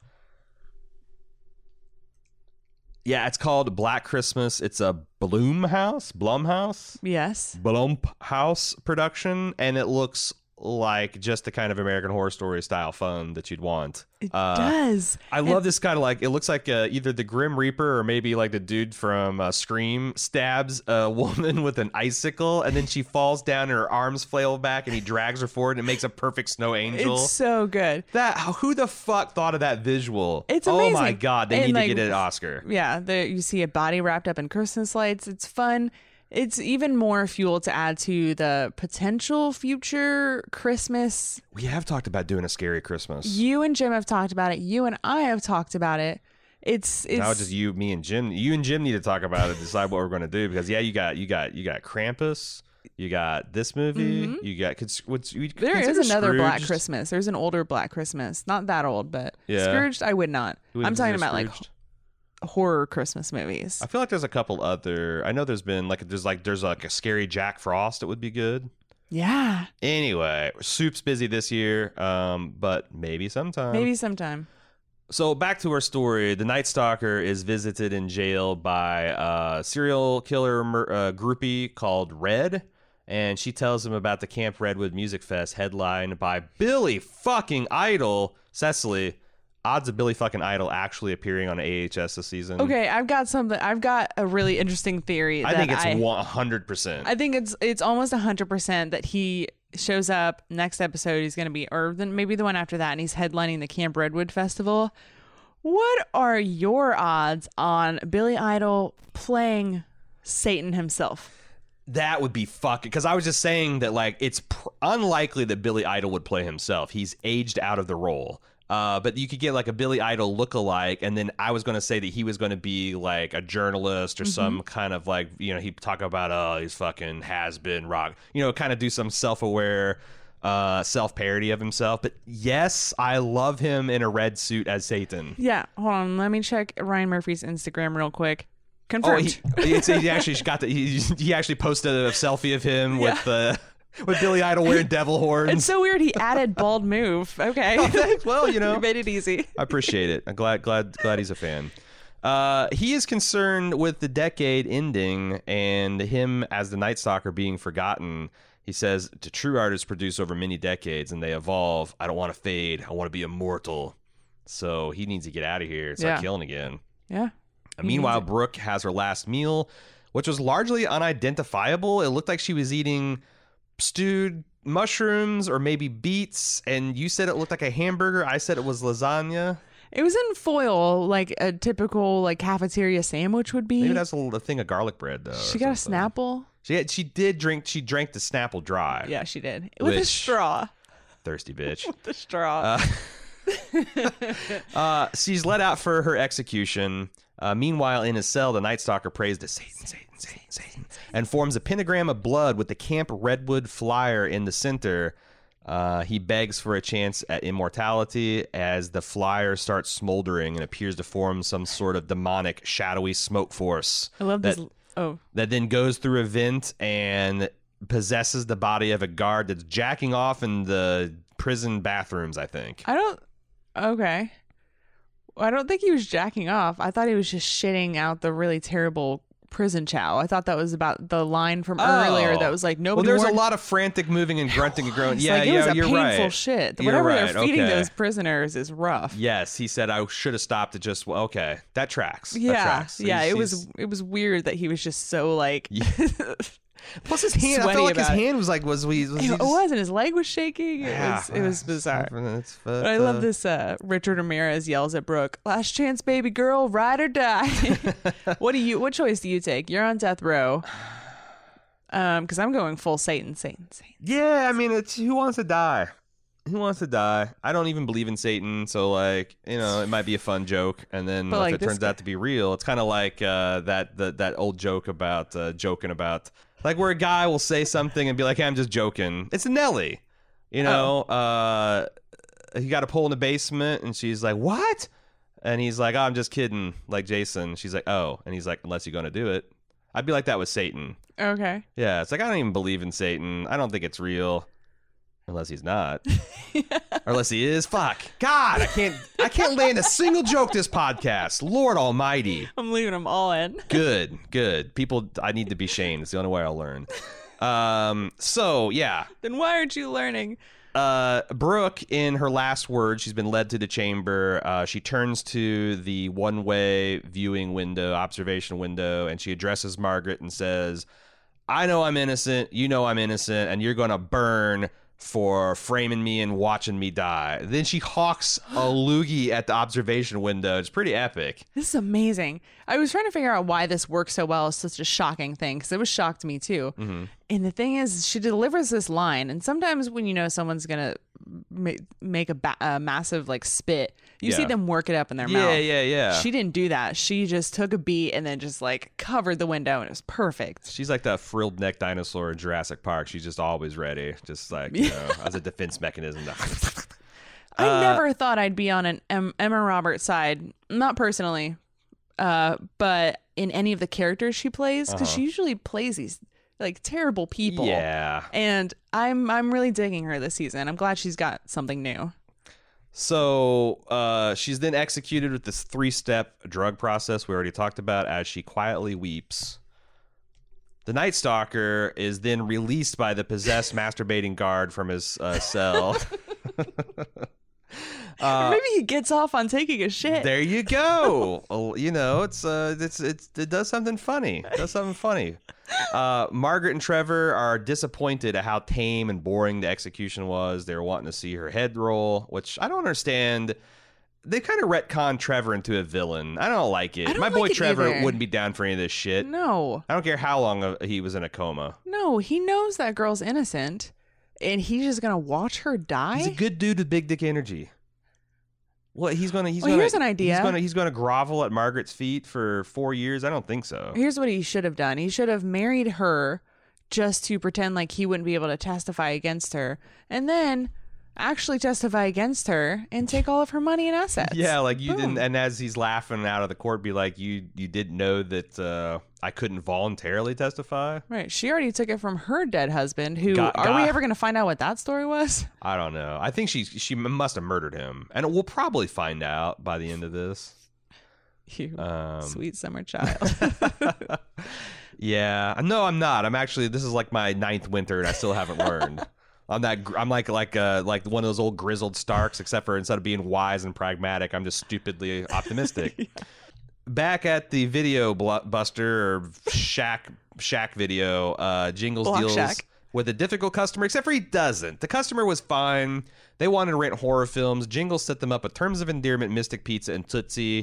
Yeah, it's called Black Christmas. It's a Blumhouse, Blumhouse, Yes. Blumhouse production, and it looks like just the kind of American Horror Story style fun that you'd want. It Uh, does. I love this kind of like, it looks like uh, either the Grim Reaper or maybe like the dude from uh, Scream stabs a woman with an icicle and then she falls down and her arms flail back and he drags her forward and it makes a perfect snow angel. It's so good. That who the fuck thought of that visual? It's Oh my amazing. god, they And, need like, to get an Oscar. Yeah, the, you see a body wrapped up in Christmas lights. It's fun. It's even more fuel to add to the potential future Christmas. We have talked about doing a scary Christmas. You and Jim have talked about it. You and I have talked about it. It's it's Now it's just you, me, and Jim. You and Jim need to talk about it, decide what we're going to do because yeah, you got you got you got Krampus, you got this movie, Mhm. you got cons- what's you there is consider another Black Scrooged? Christmas. There's an older Black Christmas. Not that old, but Yeah. Scrooged, I would not. You wouldn't I'm talking consider about like Scrooged? horror Christmas movies. I feel like there's a couple other. I know there's been like there's like there's like a scary Jack Frost. It would be good. Yeah, Anyway, Soup's busy this year, um, but maybe sometime. maybe sometime. So back to our story. The Night Stalker is visited in jail by a serial killer mur- uh, groupie called Red, and she tells him about the Camp Redwood Music Fest headlined by Billy fucking Idol. Cecily, odds of Billy fucking Idol actually appearing on A H S this season? Okay, I've got something. I've got a really interesting theory. I that think it's I, one hundred percent. I think it's it's almost one hundred percent that he shows up next episode. He's going to be, or then maybe the one after that, and he's headlining the Camp Redwood Festival. What are your odds on Billy Idol playing Satan himself? That would be fucking. Because I was just saying that like it's pr- unlikely that Billy Idol would play himself. He's aged out of the role. Uh, but you could get like a Billy Idol lookalike, and then I was going to say that he was going to be like a journalist or Mm-hmm. some kind of like, you know, he'd talk about, oh, he's fucking has been rock, you know, kind of do some self-aware uh, self-parody of himself. But yes, I love him in a red suit as Satan. Yeah, hold on. Let me check Ryan Murphy's Instagram real quick. Oh, Confirmed. he, it's, he actually got the, he, he actually posted a selfie of him with the with Billy Idol wearing devil horns. It's so weird. He added bald move. Okay. Well, you know, You made it easy. I appreciate it. I'm glad, glad, glad he's a fan. Uh, he is concerned with the decade ending and him as the Night Stalker being forgotten. He says, "To true artists produce over many decades and they evolve. I don't want to fade. I want to be immortal." So he needs to get out of here and start Yeah. killing again. Yeah. Uh, meanwhile, Brooke has her last meal, which was largely unidentifiable. It looked like she was eating stewed mushrooms or maybe beets, and you said it looked like a hamburger. I said it was lasagna. It was in foil, like a typical like cafeteria sandwich would be. Maybe that's a, little, a thing of garlic bread, though. She or got a something. Snapple. She had, she did drink. She drank the Snapple dry. Yeah, she did with a Which- straw. Thirsty bitch. The straw. Uh, uh, she's let out for her execution. Uh, meanwhile, in his cell, the Night Stalker prays to Satan, Satan, Satan, Satan, and forms a pentagram of blood with the Camp Redwood flyer in the center. Uh, he begs for a chance at immortality as the flyer starts smoldering and appears to form some sort of demonic, shadowy smoke force. I love that, this. Oh, that then goes through a vent and possesses the body of a guard that's jacking off in the prison bathrooms, I think. I don't. Okay. I don't think he was jacking off. I thought he was just shitting out the really terrible prison chow. I thought that was about the line from earlier that was like, Well, nobody there's warned- a lot of frantic moving and grunting and groaning. It's Yeah, like, it yeah, was a you're painful right. shit. You're Whatever right, they're feeding okay. those prisoners is rough. Yes, he said I should have stopped at just well, okay. That tracks. That Yeah, tracks. yeah. He's- It was he's- it was weird that he was just so like. Plus his hand. I sweaty felt like his about it. hand was like was we. Was, was he It just- was, and his leg was shaking. It Yeah, was it was bizarre. It's, uh, But I love this. Uh, Richard Ramirez yells at Brooke, "Last chance, baby girl, ride or die." What do you? What choice do you take? You're on death row. Um, because I'm going full Satan, Satan, Satan. Yeah, I mean, it's who wants to die. Who wants to die? I don't even believe in Satan, so like you know, it might be a fun joke, and then But, if like, it this turns guy- out to be real, it's kind of like uh, that the, that old joke about uh, joking about like where a guy will say something and be like, hey, "I'm just joking." It's Nelly, you know. Oh. Uh, he got a pole in the basement, and she's like, "What?" And he's like, "Oh, I'm just kidding," like Jason. She's like, "Oh," and he's like, "Unless you're gonna do it." I'd be like that with Satan. Okay. Yeah, it's like I don't even believe in Satan. I don't think it's real. Unless he's not. Or unless he is. Fuck. God, I can't I can't land a single joke this podcast. Lord almighty. I'm leaving them all in. Good, good. People I need to be shamed. It's the only way I'll learn. Um so yeah. Then why aren't you learning? Uh, Brooke, in her last words, she's been led to the chamber. Uh, she turns to the one-way viewing window, observation window, and she addresses Margaret and says, I know I'm innocent, you know I'm innocent, and you're going to burn for framing me and watching me die. Then she hawks a loogie at the observation window. It's pretty epic. This is amazing. I was trying to figure out why this works so well. It's such a shocking thing because it was shocked me too. Mm-hmm. And the thing is, she delivers this line, and sometimes when you know someone's gonna ma- make a, ba- a massive like spit, you see Yeah. them work it up in their Yeah, mouth. yeah, yeah. She didn't do that. She just took a beat and then just like covered the window, and it was perfect. She's like that frilled neck dinosaur in Jurassic Park. She's just always ready, just like, you know, as a defense mechanism. I Uh, never thought I'd be on an em- Emma Roberts side, not personally, uh, but in any of the characters she plays, because she usually plays these like terrible people. Yeah. And I'm I'm really digging her this season. I'm glad she's got something new. So uh, she's then executed with this three-step drug process we already talked about as she quietly weeps. The Night Stalker is then released by the possessed masturbating guard from his uh, cell. or maybe he gets off on taking a shit. There you go. Well, you know, it's uh, it's it's it does something funny. It does something funny. Uh, Margaret and Trevor are disappointed at how tame and boring the execution was. They're wanting to see her head roll, which I don't understand. They kind of retconned Trevor into a villain. I don't like it. I don't My boy like it Trevor either. wouldn't be down for any of this shit. No, I don't care how long uh, he was in a coma. no, he knows that girl's innocent, and he's just gonna watch her die. He's a good dude with big dick energy. What he's gonna he's Well, gonna here's an idea. He's gonna he's gonna grovel at Margaret's feet for four years. I don't think so. Here's what he should have done. He should have married her just to pretend like he wouldn't be able to testify against her, and then actually testify against her and take all of her money and assets. Yeah, like you Boom. didn't. And as he's laughing out of the court, be like, you you didn't know that uh, I couldn't voluntarily testify. Right. She already took it from her dead husband, who Got- are we got- ever going to find out what that story was? I don't know. I think she she must have murdered him, and we'll probably find out by the end of this. You Um, sweet summer child. Yeah, no, I'm not. I'm actually. This is like my ninth winter, and I still haven't learned. I'm that. gr- I'm like like uh like one of those old grizzled Starks, except for instead of being wise and pragmatic, I'm just stupidly optimistic. Back at the video blo- buster or shack shack video, uh, Jingles Block deals Shack. with a difficult customer, except for he doesn't. The customer was fine. They wanted to rent horror films. Jingles set them up with Terms of Endearment, Mystic Pizza, and Tootsie.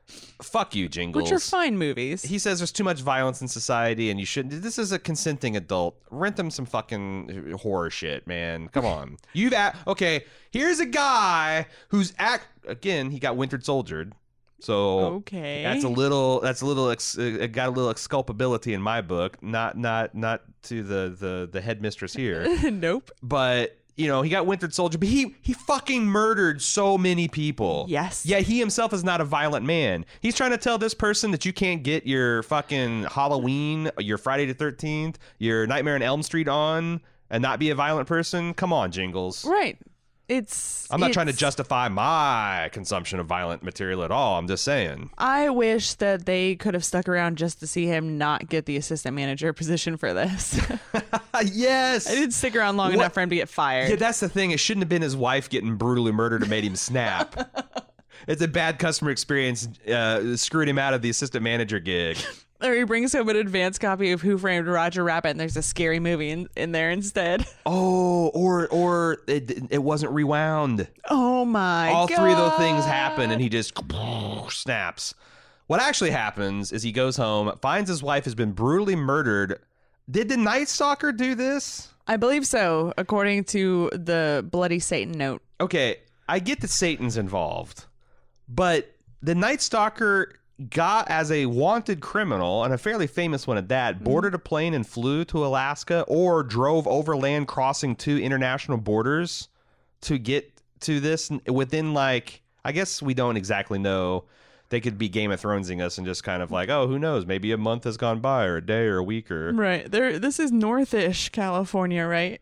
Fuck you, Jingles. Which are fine movies. He says there's too much violence in society and you shouldn't. This is a consenting adult. Rent them some fucking horror shit, man. Come on. You've at okay. Here's a guy who's act again. He got wintered soldiered, so Okay. That's a little. That's a little. Ex, uh, got a little exculpability in my book. Not not not to the the the headmistress here, Nope. but. You know, he got wintered soldier, but he he fucking murdered so many people. Yes. Yeah, he himself is not a violent man. He's trying to tell this person that you can't get your fucking Halloween, your Friday the thirteenth, your Nightmare on Elm Street on and not be a violent person. Come on, Jingles. Right. It's. I'm not trying to it's- justify my consumption of violent material at all. I'm just saying. I wish that they could have stuck around just to see him not get the assistant manager position for this. Yes. I didn't stick around long What- enough for him to get fired. Yeah, that's the thing. It shouldn't have been his wife getting brutally murdered and made him snap. It's a bad customer experience. Uh, screwed him out of the assistant manager gig. Or he brings home an advanced copy of Who Framed Roger Rabbit, and there's a scary movie in, in there instead. Oh, or or it, it wasn't rewound. Oh my All god. three of those things happen, and he just snaps. What actually happens is he goes home, finds his wife has been brutally murdered. Did the Night Stalker do this? I believe so, according to the Bloody Satan note. Okay, I get that Satan's involved, but the Night Stalker got as a wanted criminal, and a fairly famous one at that, boarded a plane and flew to Alaska or drove overland crossing two international borders to get to this within, like, I guess we don't exactly know. They could be Game of Thronesing us and just kind of like, oh, who knows? Maybe a month has gone by or a day or a week or... Right. There. This is Northish, California, right?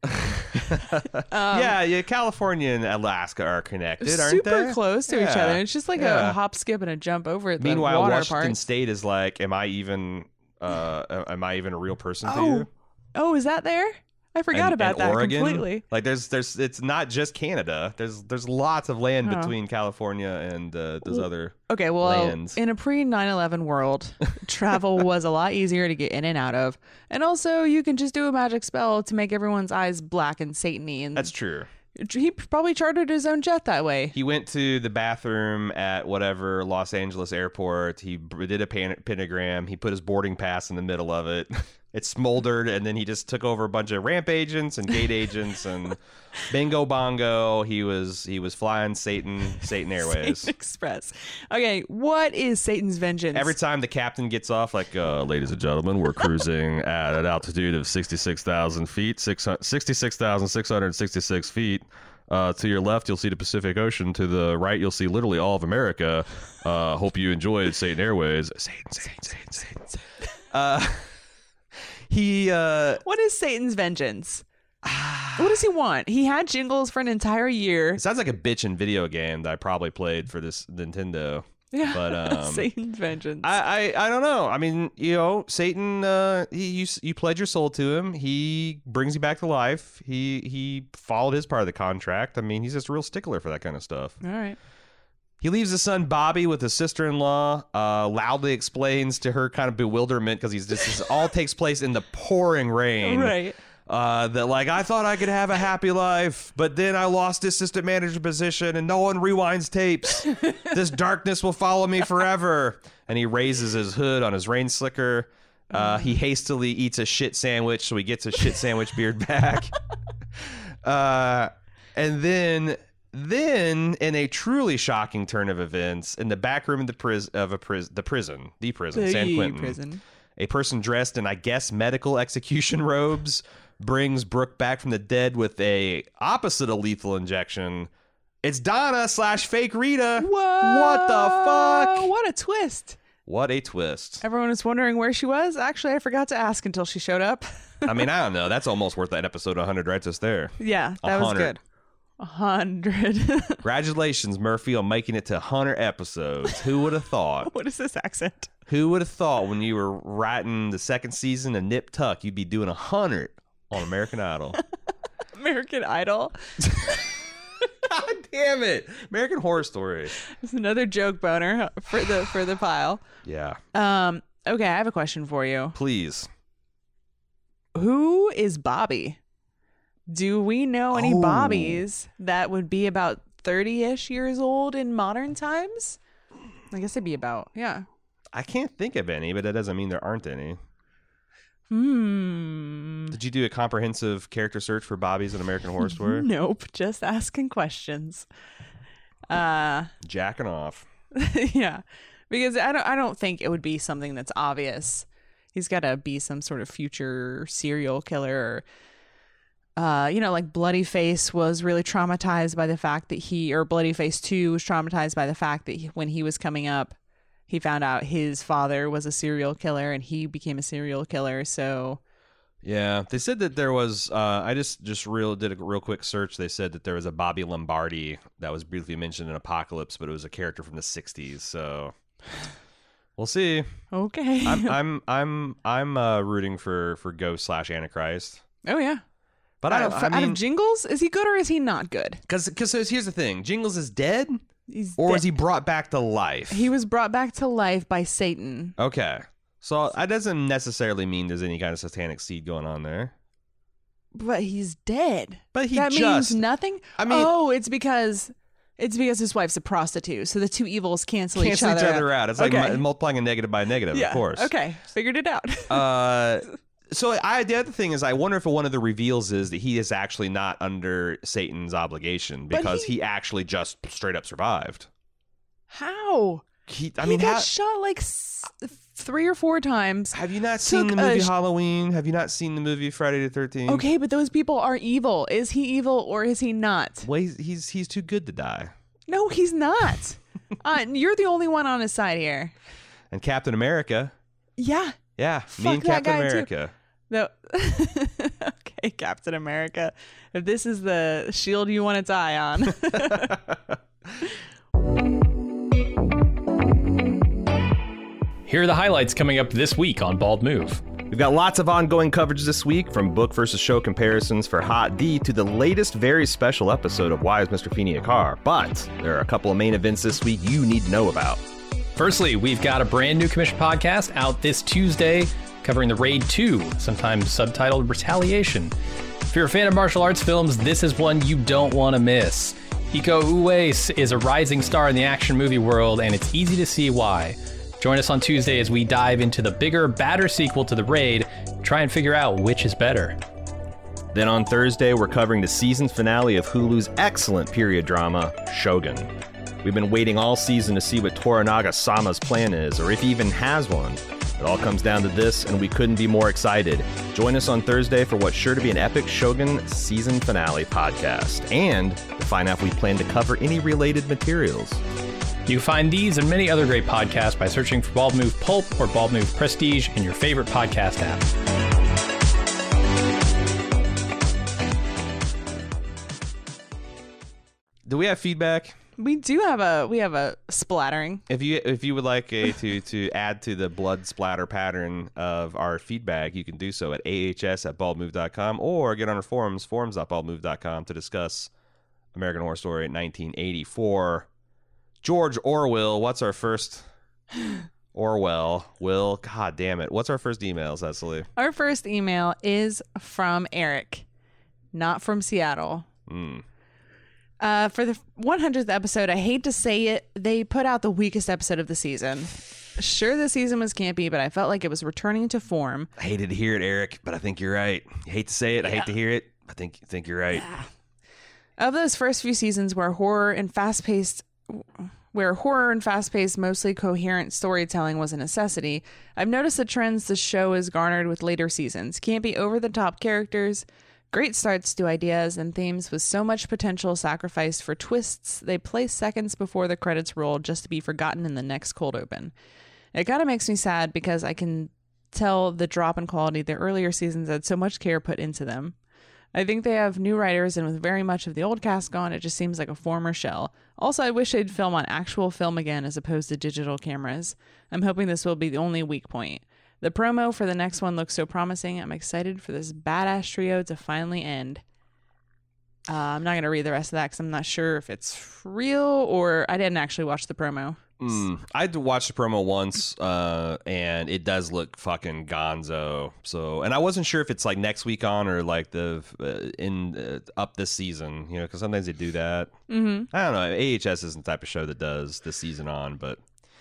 yeah, yeah. California and Alaska are connected, aren't Super they? close to each Yeah. other. It's just like Yeah. a hop, skip, and a jump over the Meanwhile, water Washington parts. State is like, am I even, uh, am I even a real person to Oh, you? oh, is that there? I forgot And- about and that Oregon? completely. Like, there's, there's, it's not just Canada. There's, there's lots of land Huh. between California and uh, those other. Okay, well, lands. in a pre nine eleven world, travel was a lot easier to get in and out of. And also, you can just do a magic spell to make everyone's eyes black and Satan-y. And That's true. he probably chartered his own jet that way. He went to the bathroom at whatever Los Angeles airport. He b- did a pan- pentagram. He put his boarding pass in the middle of it. It smoldered, and then he just took over a bunch of ramp agents and gate agents and bingo bongo. He was he was flying Satan Satan Airways. Satan Express. Okay, what is Satan's vengeance? Every time the captain gets off, like, uh, ladies and gentlemen, we're cruising at an altitude of sixty-six thousand feet, sixty-six thousand six hundred sixty-six feet. Uh, to your left, you'll see the Pacific Ocean. To the right, you'll see literally all of America. Uh, hope you enjoyed Satan Airways. Satan, Satan, Satan, Satan. Uh, he, uh, What is Satan's vengeance? What does he want? He had Jingles for an entire year. it sounds like a bitchin' video game that I probably played for this Nintendo. Yeah, But, um, Satan's vengeance. I, I I don't know. I mean, you know, Satan. Uh, he you, you pledge your soul to him. He brings you back to life. He he followed his part of the contract. I mean, he's just a real stickler for that kind of stuff. All right. He leaves his son Bobby with his sister-in-law. Uh, loudly explains to her kind of bewilderment because he's just this all takes place in the pouring rain. Right. Uh, that like I thought I could have a happy life, but then I lost assistant manager position, and no one rewinds tapes. This darkness will follow me forever. And he raises his hood on his rain slicker. Uh, he hastily eats a shit sandwich, so he gets a shit sandwich beard back. Uh, and then, then in a truly shocking turn of events, in the back room of the pris- of a pris- the prison, the prison, The San Quentin, prison. a person dressed in, I guess, medical execution robes brings Brooke back from the dead with a opposite of lethal injection. It's Donna slash fake Rita. Whoa! What the fuck? What a twist. What a twist. Everyone was wondering where she was. Actually, I forgot to ask until she showed up. I mean, I don't know. That's almost worth that episode one hundred right just there. Yeah, A that was hundred. good. A hundred. Congratulations, Murphy, on making it to one hundred episodes. Who would have thought? What is this accent? Who would have thought when you were writing the second season of Nip Tuck, you'd be doing one hundred on American Idol? American Idol. God damn it. American Horror Story. It's another joke boner for the for the pile. Yeah. Um. Okay, I have a question for you. Please. Who is Bobby? Do we know any Oh. Bobbies that would be about thirty-ish years old in modern times? I guess it'd be about, yeah. I can't think of any, but that doesn't mean there aren't any. Hmm. Did you do a comprehensive character search for Bobby's An American Horror Story? Nope, just asking questions. Uh, Jacking off. yeah, because I don't. I don't think it would be something that's obvious. He's got to be some sort of future serial killer. Or, uh, you know, like Bloody Face was really traumatized by the fact that he, or Bloody Face Two was traumatized by the fact that he, when he was coming up, he found out his father was a serial killer and he became a serial killer. So, yeah, they said that there was. Uh, I just just real did a real quick search. They said that there was a Bobby Lombardi that was briefly mentioned in Apocalypse, but it was a character from the sixties. So we'll see. okay. I'm I'm I'm I'm uh, rooting for for Ghost slash Antichrist. oh yeah. But out, I, of, I out mean, of Jingles, is he good or is he not good? because because here's the thing: Jingles is dead, He's or de- was he brought back to life? He was brought back to life by Satan. Okay, so that doesn't necessarily mean there's any kind of satanic seed going on there. But he's dead. But he that just. means nothing. I mean- oh, it's because it's because his wife's a prostitute, so the two evils cancel, Cancel each each other, other out. It's like Okay. mu- multiplying a negative by a negative, yeah. of course. Okay, figured it out. Uh, so I the other thing is, I wonder if one of the reveals is that he is actually not under Satan's obligation But because he- he, actually just straight up survived. How? He, I he mean, got how, shot like s- three or four times. have you not seen took the movie a sh- Halloween? Have you not seen the movie Friday the thirteenth? Okay, but those people are evil. Is he evil or is he not? Well, he's, he's he's too good to die. No, he's not. uh, you're the only one on his side here. And Captain America, Yeah. yeah, me Fuck and that Captain guy, too. America. No. Okay, Captain America. If this is the shield you want to die on. Here are the highlights coming up this week on Bald Move. We've got lots of ongoing coverage this week, from book versus show comparisons for Hot D to the latest very special episode of Why is Mister Feeney a Car? But there are a couple of main events this week you need to know about. Firstly, we've got a brand new commission podcast out this Tuesday covering the Raid two, sometimes subtitled Retaliation. If you're a fan of martial arts films, this is one you don't want to miss. Iko Uwais is a rising star in the action movie world, and it's easy to see why. Join us on Tuesday as we dive into the bigger, badder sequel to The Raid, try and figure out which is better. Then on Thursday, we're covering the season finale of Hulu's excellent period drama, Shogun. We've been waiting all season to see what Toranaga Sama's plan is, or if he even has one. It all comes down to this, and we couldn't be more excited. Join us on Thursday for what's sure to be an epic Shogun season finale podcast, and to find out if we plan to cover any related materials. You can find these and many other great podcasts by searching for Bald Move Pulp or Bald Move Prestige in your favorite podcast app. Do we have feedback? We do have a we have a splattering. If you if you would like a, to to add to the blood splatter pattern of our feedback, you can do so at ahs at baldmove dot com or get on our forums, forums dot baldmove dot com, to discuss American Horror Story nineteen eighty-four. George Orwell, what's our first Orwell? Will, god damn it. What's our first email, Cecily? Our first email is from Eric, not from Seattle. Mm. Uh, for the one hundredth episode, I hate to say it, they put out the weakest episode of the season. Sure, the season was campy, but I felt like it was returning to form. I hated to hear it, Eric, but I think you're right. You hate to say it, I hate to hear it. I think think you're right. Of those first few seasons where horror and fast-paced where horror and fast-paced, mostly coherent storytelling was a necessity, I've noticed the trends the show has garnered with later seasons. Campy over-the-top characters, great starts to ideas and themes with so much potential sacrificed for twists they place seconds before the credits roll just to be forgotten in the next cold open. It kind of makes me sad because I can tell the drop in quality the earlier seasons had so much care put into them. I think they have new writers, and with very much of the old cast gone, it just seems like a former shell. Also, I wish they'd film on actual film again as opposed to digital cameras. I'm hoping this will be the only weak point. The promo for the next one looks so promising. I'm excited for this badass trio to finally end. Uh, I'm not going to read the rest of that because I'm not sure if it's real or I didn't actually watch the promo. Mm, I watched the promo once, uh, and it does look fucking gonzo. So, and I wasn't sure if it's like next week on or like the uh, in uh, up this season, you know, because sometimes they do that. Mm-hmm. I don't know. A H S isn't the type of show that does this season on, but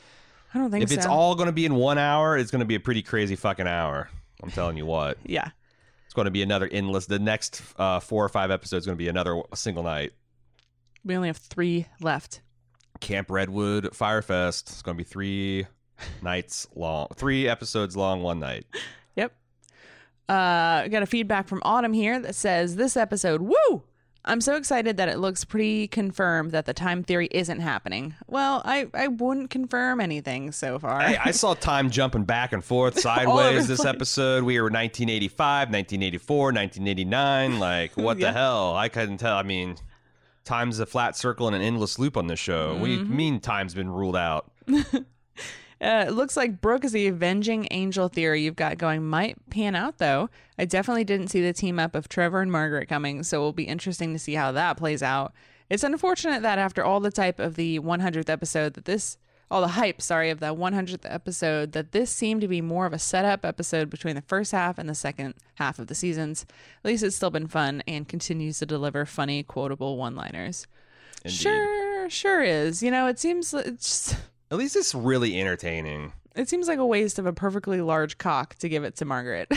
I don't think If so. it's all going to be in one hour, it's going to be a pretty crazy fucking hour. I'm telling you what. Yeah. It's going to be another endless. The next uh, four or five episodes going to be another single night. We only have three left. Camp Redwood Firefest. It's going to be three nights long. Three episodes long, one night. Yep. Uh, I got a feedback from Autumn here that says, this episode, woo! I'm so excited that it looks pretty confirmed that the time theory isn't happening. Well, I, I wouldn't confirm anything so far. Hey, I saw time jumping back and forth over sideways the this place. episode. We were nineteen eighty-five, nineteen eighty-four, nineteen eighty-nine. Like, what Yeah. the hell? I couldn't tell. I mean, time's a flat circle and an endless loop on this show. What do you Mm-hmm. mean time's been ruled out? Uh, it looks like Brooke is the avenging angel theory you've got going might pan out, though. I definitely didn't see the team up of Trevor and Margaret coming, so it'll be interesting to see how that plays out. It's unfortunate that after all the type of the one hundredth episode that this, all the hype, sorry, of the one hundredth episode, that this seemed to be more of a setup episode between the first half and the second half of the seasons. At least it's still been fun and continues to deliver funny, quotable one-liners. Indeed. Sure, sure is. You know, it seems it's just... At least it's really entertaining. It seems like a waste of a perfectly large cock to give it to Margaret.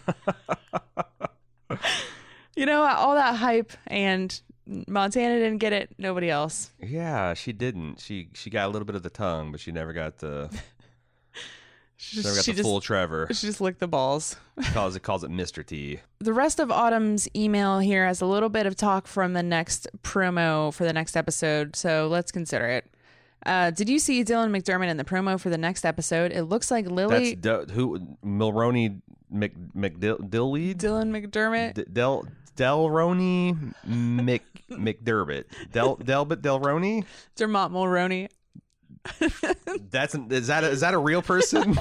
You know, all that hype and Montana didn't get it. Nobody else. Yeah, she didn't. She she got a little bit of the tongue, but she never got the She never got just, she the just, full Trevor. she just licked the balls. She calls it calls it Mister T. The rest of Autumn's email here has a little bit of talk from the next promo for the next episode, so let's consider it. Uh, did you see Dylan McDermott in the promo for the next episode? It looks like Lily... That's D- who Mulroney Mc McDillweed Dylan McDermott? D- Del Delroney Mc McDermott Del Delbert Delroney. Dermot Mulroney. That's an, is that a, is that a real person?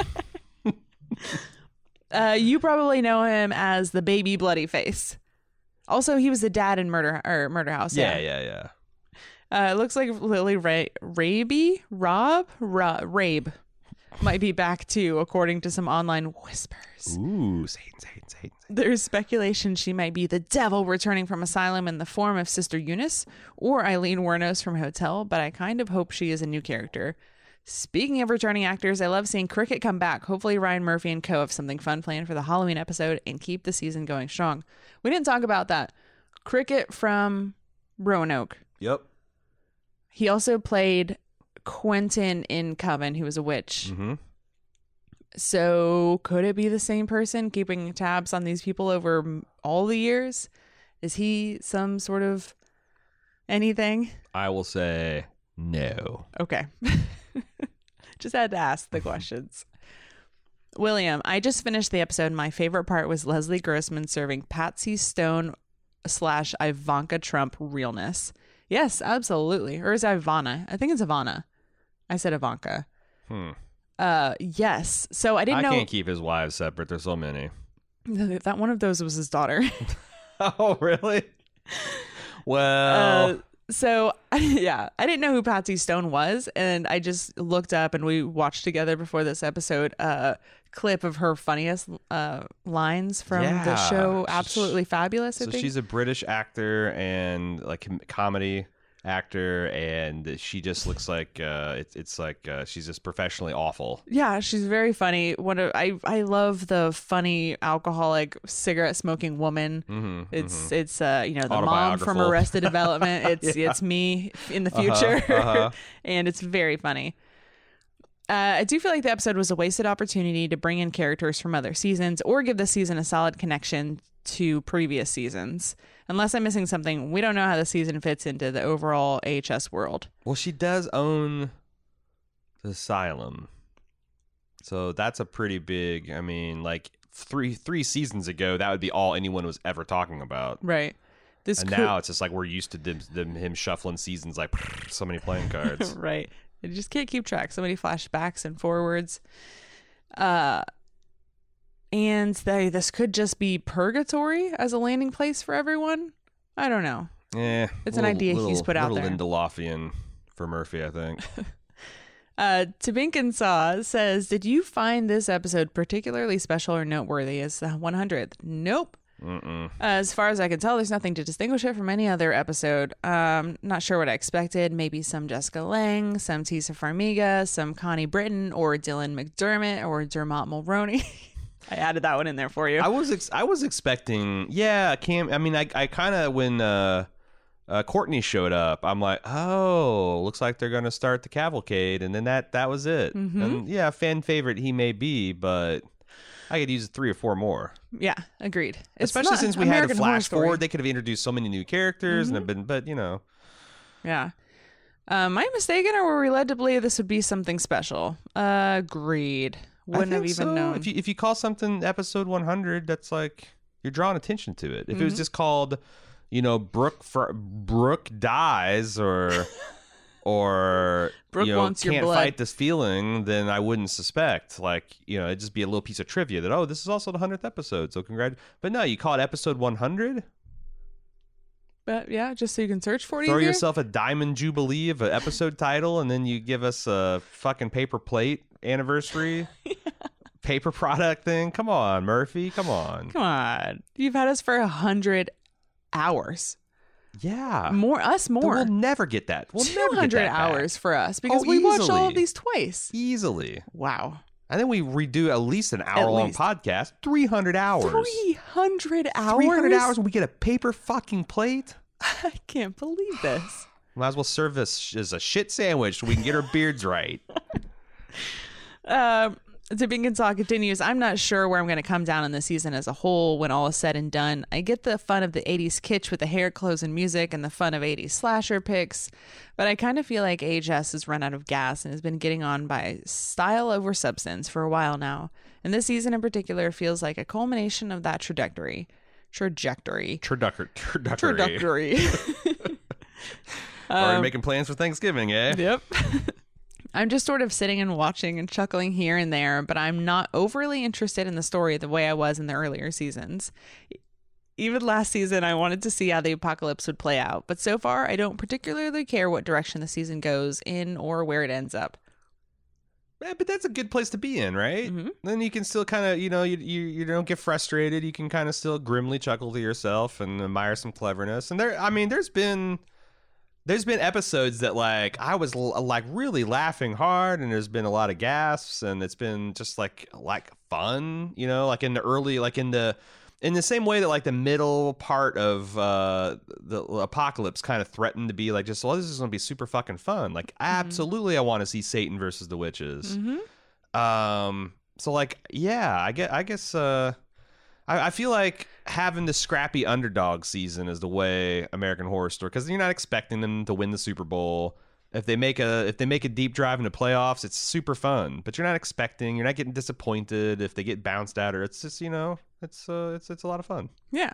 Uh, you probably know him as the baby bloody face. Also, he was the dad in Murder or Murder House. yeah, yeah, yeah. Uh, it looks like Lily Ra- Rabe, Rob, Ra- Rabe might be back too, according to some online whispers. Ooh, Satan, Satan, Satan. There's speculation she might be the devil returning from asylum in the form of Sister Eunice or Eileen Wuornos from Hotel, but I kind of hope she is a new character. Speaking of returning actors, I love seeing Cricket come back. Hopefully Ryan Murphy and co have something fun planned for the Halloween episode and keep the season going strong. We didn't talk about that. Cricket from Roanoke. Yep. He also played Quentin in Coven, who was a witch. Mm-hmm. So could it be the same person keeping tabs on these people over m- all the years? Is he some sort of anything? I will say no. Okay. Just had to ask the questions. William, I just finished the episode. My favorite part was Leslie Grossman serving Patsy Stone slash Ivanka Trump realness. Yes, absolutely. Or is it Ivana? I think it's Ivana. I said Ivanka. Hmm. Uh, yes. So I didn't I know can't keep his wives separate. There's so many. that one of those was his daughter. Oh, really? Well, Uh, so yeah, I didn't know who Patsy Stone was, and I just looked up and we watched together before this episode a clip of her funniest uh, lines from the Yeah. show. Sh- Absolutely Fabulous. I so think she's a British actor and like com- comedy actor, and she just looks like uh, it's it's like uh, she's just professionally awful. yeah, she's very funny. One of I I love the funny alcoholic cigarette smoking woman. Mm-hmm, It's it's uh you know the mom from Autobiographical. Arrested Development. It's Yeah. it's me in the future, uh-huh. and it's very funny. Uh, I do feel like the episode was a wasted opportunity to bring in characters from other seasons or give this season a solid connection to previous seasons. Unless I'm missing something, we don't know how the season fits into the overall A H S world. Well, she does own the asylum, so that's a pretty big. I mean, like three three seasons ago, that would be all anyone was ever talking about. Right. This And could- now it's just like we're used to them, them, him shuffling seasons like so many playing cards. right. You just can't keep track. So many flashbacks and forwards. Uh, and they, this could just be purgatory as a landing place for everyone. I don't know. Yeah, It's an idea he's put out there. Lindeloffian for Murphy, I think. Uh, Tabinkinsaw says, did you find this episode particularly special or noteworthy as the one hundredth? Nope. Uh, as far as I can tell, there's nothing to distinguish it from any other episode. Um, not sure what I expected. Maybe some Jessica Lange, some Tisa Farmiga, some Connie Britton, or Dylan McDermott, or Dermot Mulroney. I added that one in there for you. I was ex- I was expecting, yeah, Cam. I mean, I I kind of when uh, uh, Courtney showed up, I'm like, oh, looks like they're gonna start the cavalcade, and then that that was it. Mm-hmm. And yeah, fan favorite he may be, but I could use three or four more. Yeah, agreed. It's Especially not since we American had to Horror flash Story. forward, they could have introduced so many new characters Mm-hmm. and have been, but you know, Yeah. Uh, am I mistaken, or were we led to believe this would be something special? Uh, agreed. Wouldn't I have think even so. known. If you if you call something episode one hundred, that's like you're drawing attention to it. If Mm-hmm. it was just called, you know, Brooke Fr- Brooke dies or or Brooke you know, wants your can't blood. fight this feeling, then I wouldn't suspect. Like, you know, it'd just be a little piece of trivia that, oh, this is also the hundredth episode, so congrats. But no, you call it episode one hundred. But yeah, just so you can search for it Throw easier. yourself a diamond jubilee of an episode title, and then you give us a fucking paper plate anniversary paper product thing. Come on, Murphy. Come on. Come on. You've had us for a hundred hours. Yeah. More us more. We'll never get that. We'll Two never get hundred that back. hours for us because Oh, we watched all easily. of these twice. Easily. Wow. And then we redo at least an hour long least. podcast. three hundred hours. Three hundred hours. three hundred hours and we get a paper fucking plate? I can't believe this. Might as well serve this as a shit sandwich so we can get our beards right. Um, Tipping Saw continues. I'm not sure where I'm going to come down on the season as a whole when all is said and done. I get the fun of the eighties kitsch with the hair, clothes, and music, and the fun of eighties slasher picks, but I kind of feel like A H S has run out of gas and has been getting on by style over substance for a while now. And this season in particular feels like a culmination of that trajectory. Trajectory. Turducker. Turduckery. Trajectory. Already making plans for Thanksgiving, eh? Yep. I'm just sort of sitting and watching and chuckling here and there, but I'm not overly interested in the story the way I was in the earlier seasons. Even last season, I wanted to see how the apocalypse would play out, but so far, I don't particularly care what direction the season goes in or where it ends up. Yeah, but that's a good place to be in, right? Mhm. Then you can still kind of, you know, you, you you don't get frustrated. You can kind of still grimly chuckle to yourself and admire some cleverness. And there, I mean, there's been there's been episodes that like I was l- like really laughing hard, and there's been a lot of gasps, and it's been just like like fun, you know, like in the early, like in the in the same way that like the middle part of uh, the apocalypse kind of threatened to be like just, well, this is going to be super fucking fun. Like, absolutely, I want to see Satan versus the witches. Mm-hmm. Um, so like, yeah, I get, I guess, uh, I, I feel like having the scrappy underdog season is the way American Horror Story, because you're not expecting them to win the Super Bowl. If they make a if they make a deep drive into playoffs, it's super fun. But you're not expecting, you're not getting disappointed if they get bounced out, or it's just, you know, it's uh, it's it's a lot of fun. Yeah.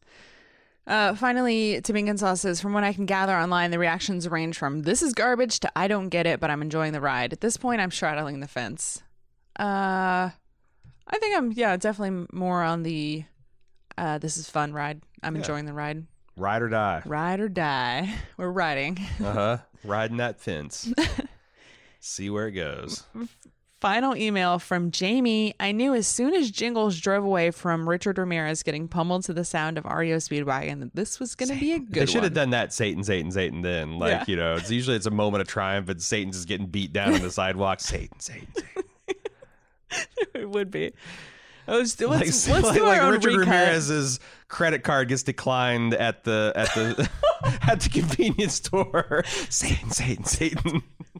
Uh, finally, Tipping Saw says, from what I can gather online, the reactions range from "this is garbage" to "I don't get it, but I'm enjoying the ride." At this point, I'm straddling the fence. Uh, I think I'm, yeah, definitely more on the uh, "this is fun" ride. I'm Yeah. enjoying the ride. Ride or die. Ride or die. We're riding. Uh huh. Riding that fence. See where it goes. Final email from Jamie. I knew as soon as Jingles drove away from Richard Ramirez getting pummeled to the sound of R E O Speedwagon that this was going to be a good They should one. have done that Satan, Satan, Satan then. Like, Yeah. you know, it's usually it's a moment of triumph, but Satan's just getting beat down on the sidewalk. Satan, Satan, Satan. It would be. Let's, Like, let's, let's like, do our like own Richard recut. Ramirez's credit card gets declined at the at the at the convenience store. Satan, Satan, Satan.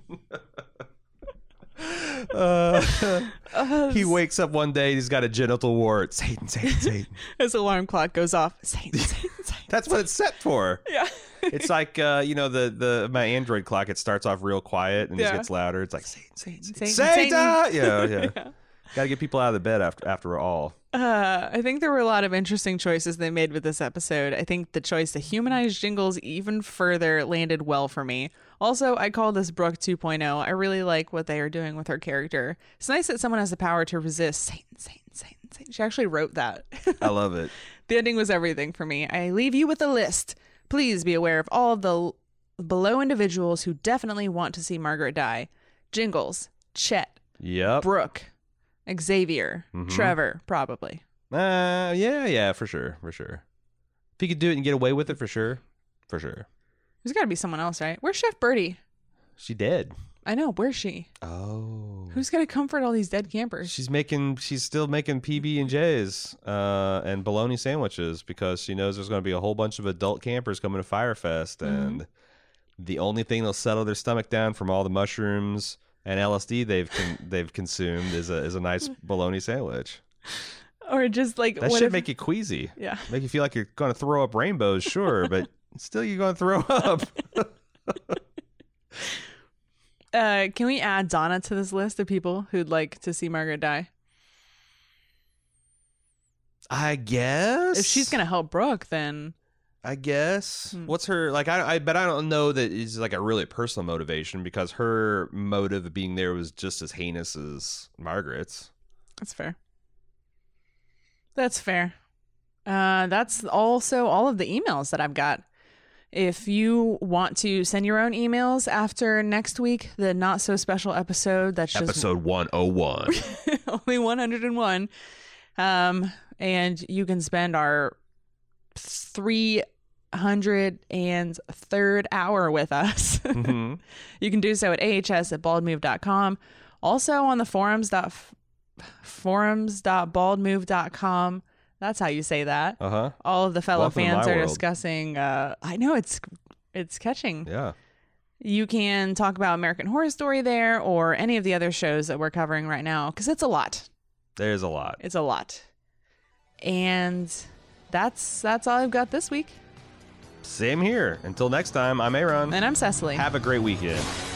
uh, he wakes up one day, he's got a genital wart. Satan, Satan, Satan. His alarm clock goes off. Satan, Satan, Satan. That's what it's set for. Yeah. It's like uh, you know, the the my Android clock. It starts off real quiet and Yeah. it gets louder. It's like Satan, Satan, Satan, Satan, Satan. Satan. Yeah, yeah. Yeah. Got to get people out of the bed after after all. Uh, I think there were a lot of interesting choices they made with this episode. I think the choice to humanize Jingles even further landed well for me. Also, I call this Brooke two point oh. I really like what they are doing with her character. It's nice that someone has the power to resist Satan, Satan, Satan, Satan. She actually wrote that. I love it. The ending was everything for me. I leave you with a list. Please be aware of all of the l- below individuals who definitely want to see Margaret die. Jingles, Chet, Yep. Brooke, Xavier, Mhm. Trevor, probably. Uh, yeah, yeah, for sure, for sure. If he could do it and get away with it, for sure, for sure. There's got to be someone else, right? Where's Chef Birdie? She dead. I know. Where's she? Oh. Who's gonna comfort all these dead campers? She's making. She's still making P B and J's uh, and bologna sandwiches because she knows there's going to be a whole bunch of adult campers coming to Firefest, Mm-hmm. and the only thing that'll settle their stomach down from all the mushrooms and L S D they've con- they've consumed is a is a nice bologna sandwich. Or just like That what should if- make you queasy. Yeah. Make you feel like you're going to throw up rainbows, sure, but still you're going to throw up. Uh, can we add Donna to this list of people who'd like to see Margaret die? I guess If she's gonna help Brooke, then I guess. Hmm. What's her like? I, I but I don't know that it's like a really personal motivation because her motive of being there was just as heinous as Margaret's. that's fair. That's fair. Uh, that's also all of the emails that I've got. If you want to send your own emails after next week, the not so special episode, that's just Episode one oh one. only one hundred one. Um, and you can spend our three hundred third hour with us. Mhm. You can do so at ahs at baldmove dot com. Also on the forums dot forums dot baldmove dot com. That's how you say that. Uh huh. All of the fellow Welcome to fans my are world. discussing. Uh, I know it's it's catching. Yeah. You can talk about American Horror Story there or any of the other shows that we're covering right now because it's a lot. There's a lot. It's a lot. And that's that's all I've got this week. Same here. Until next time, I'm Aaron. And I'm Cecily. Have a great weekend.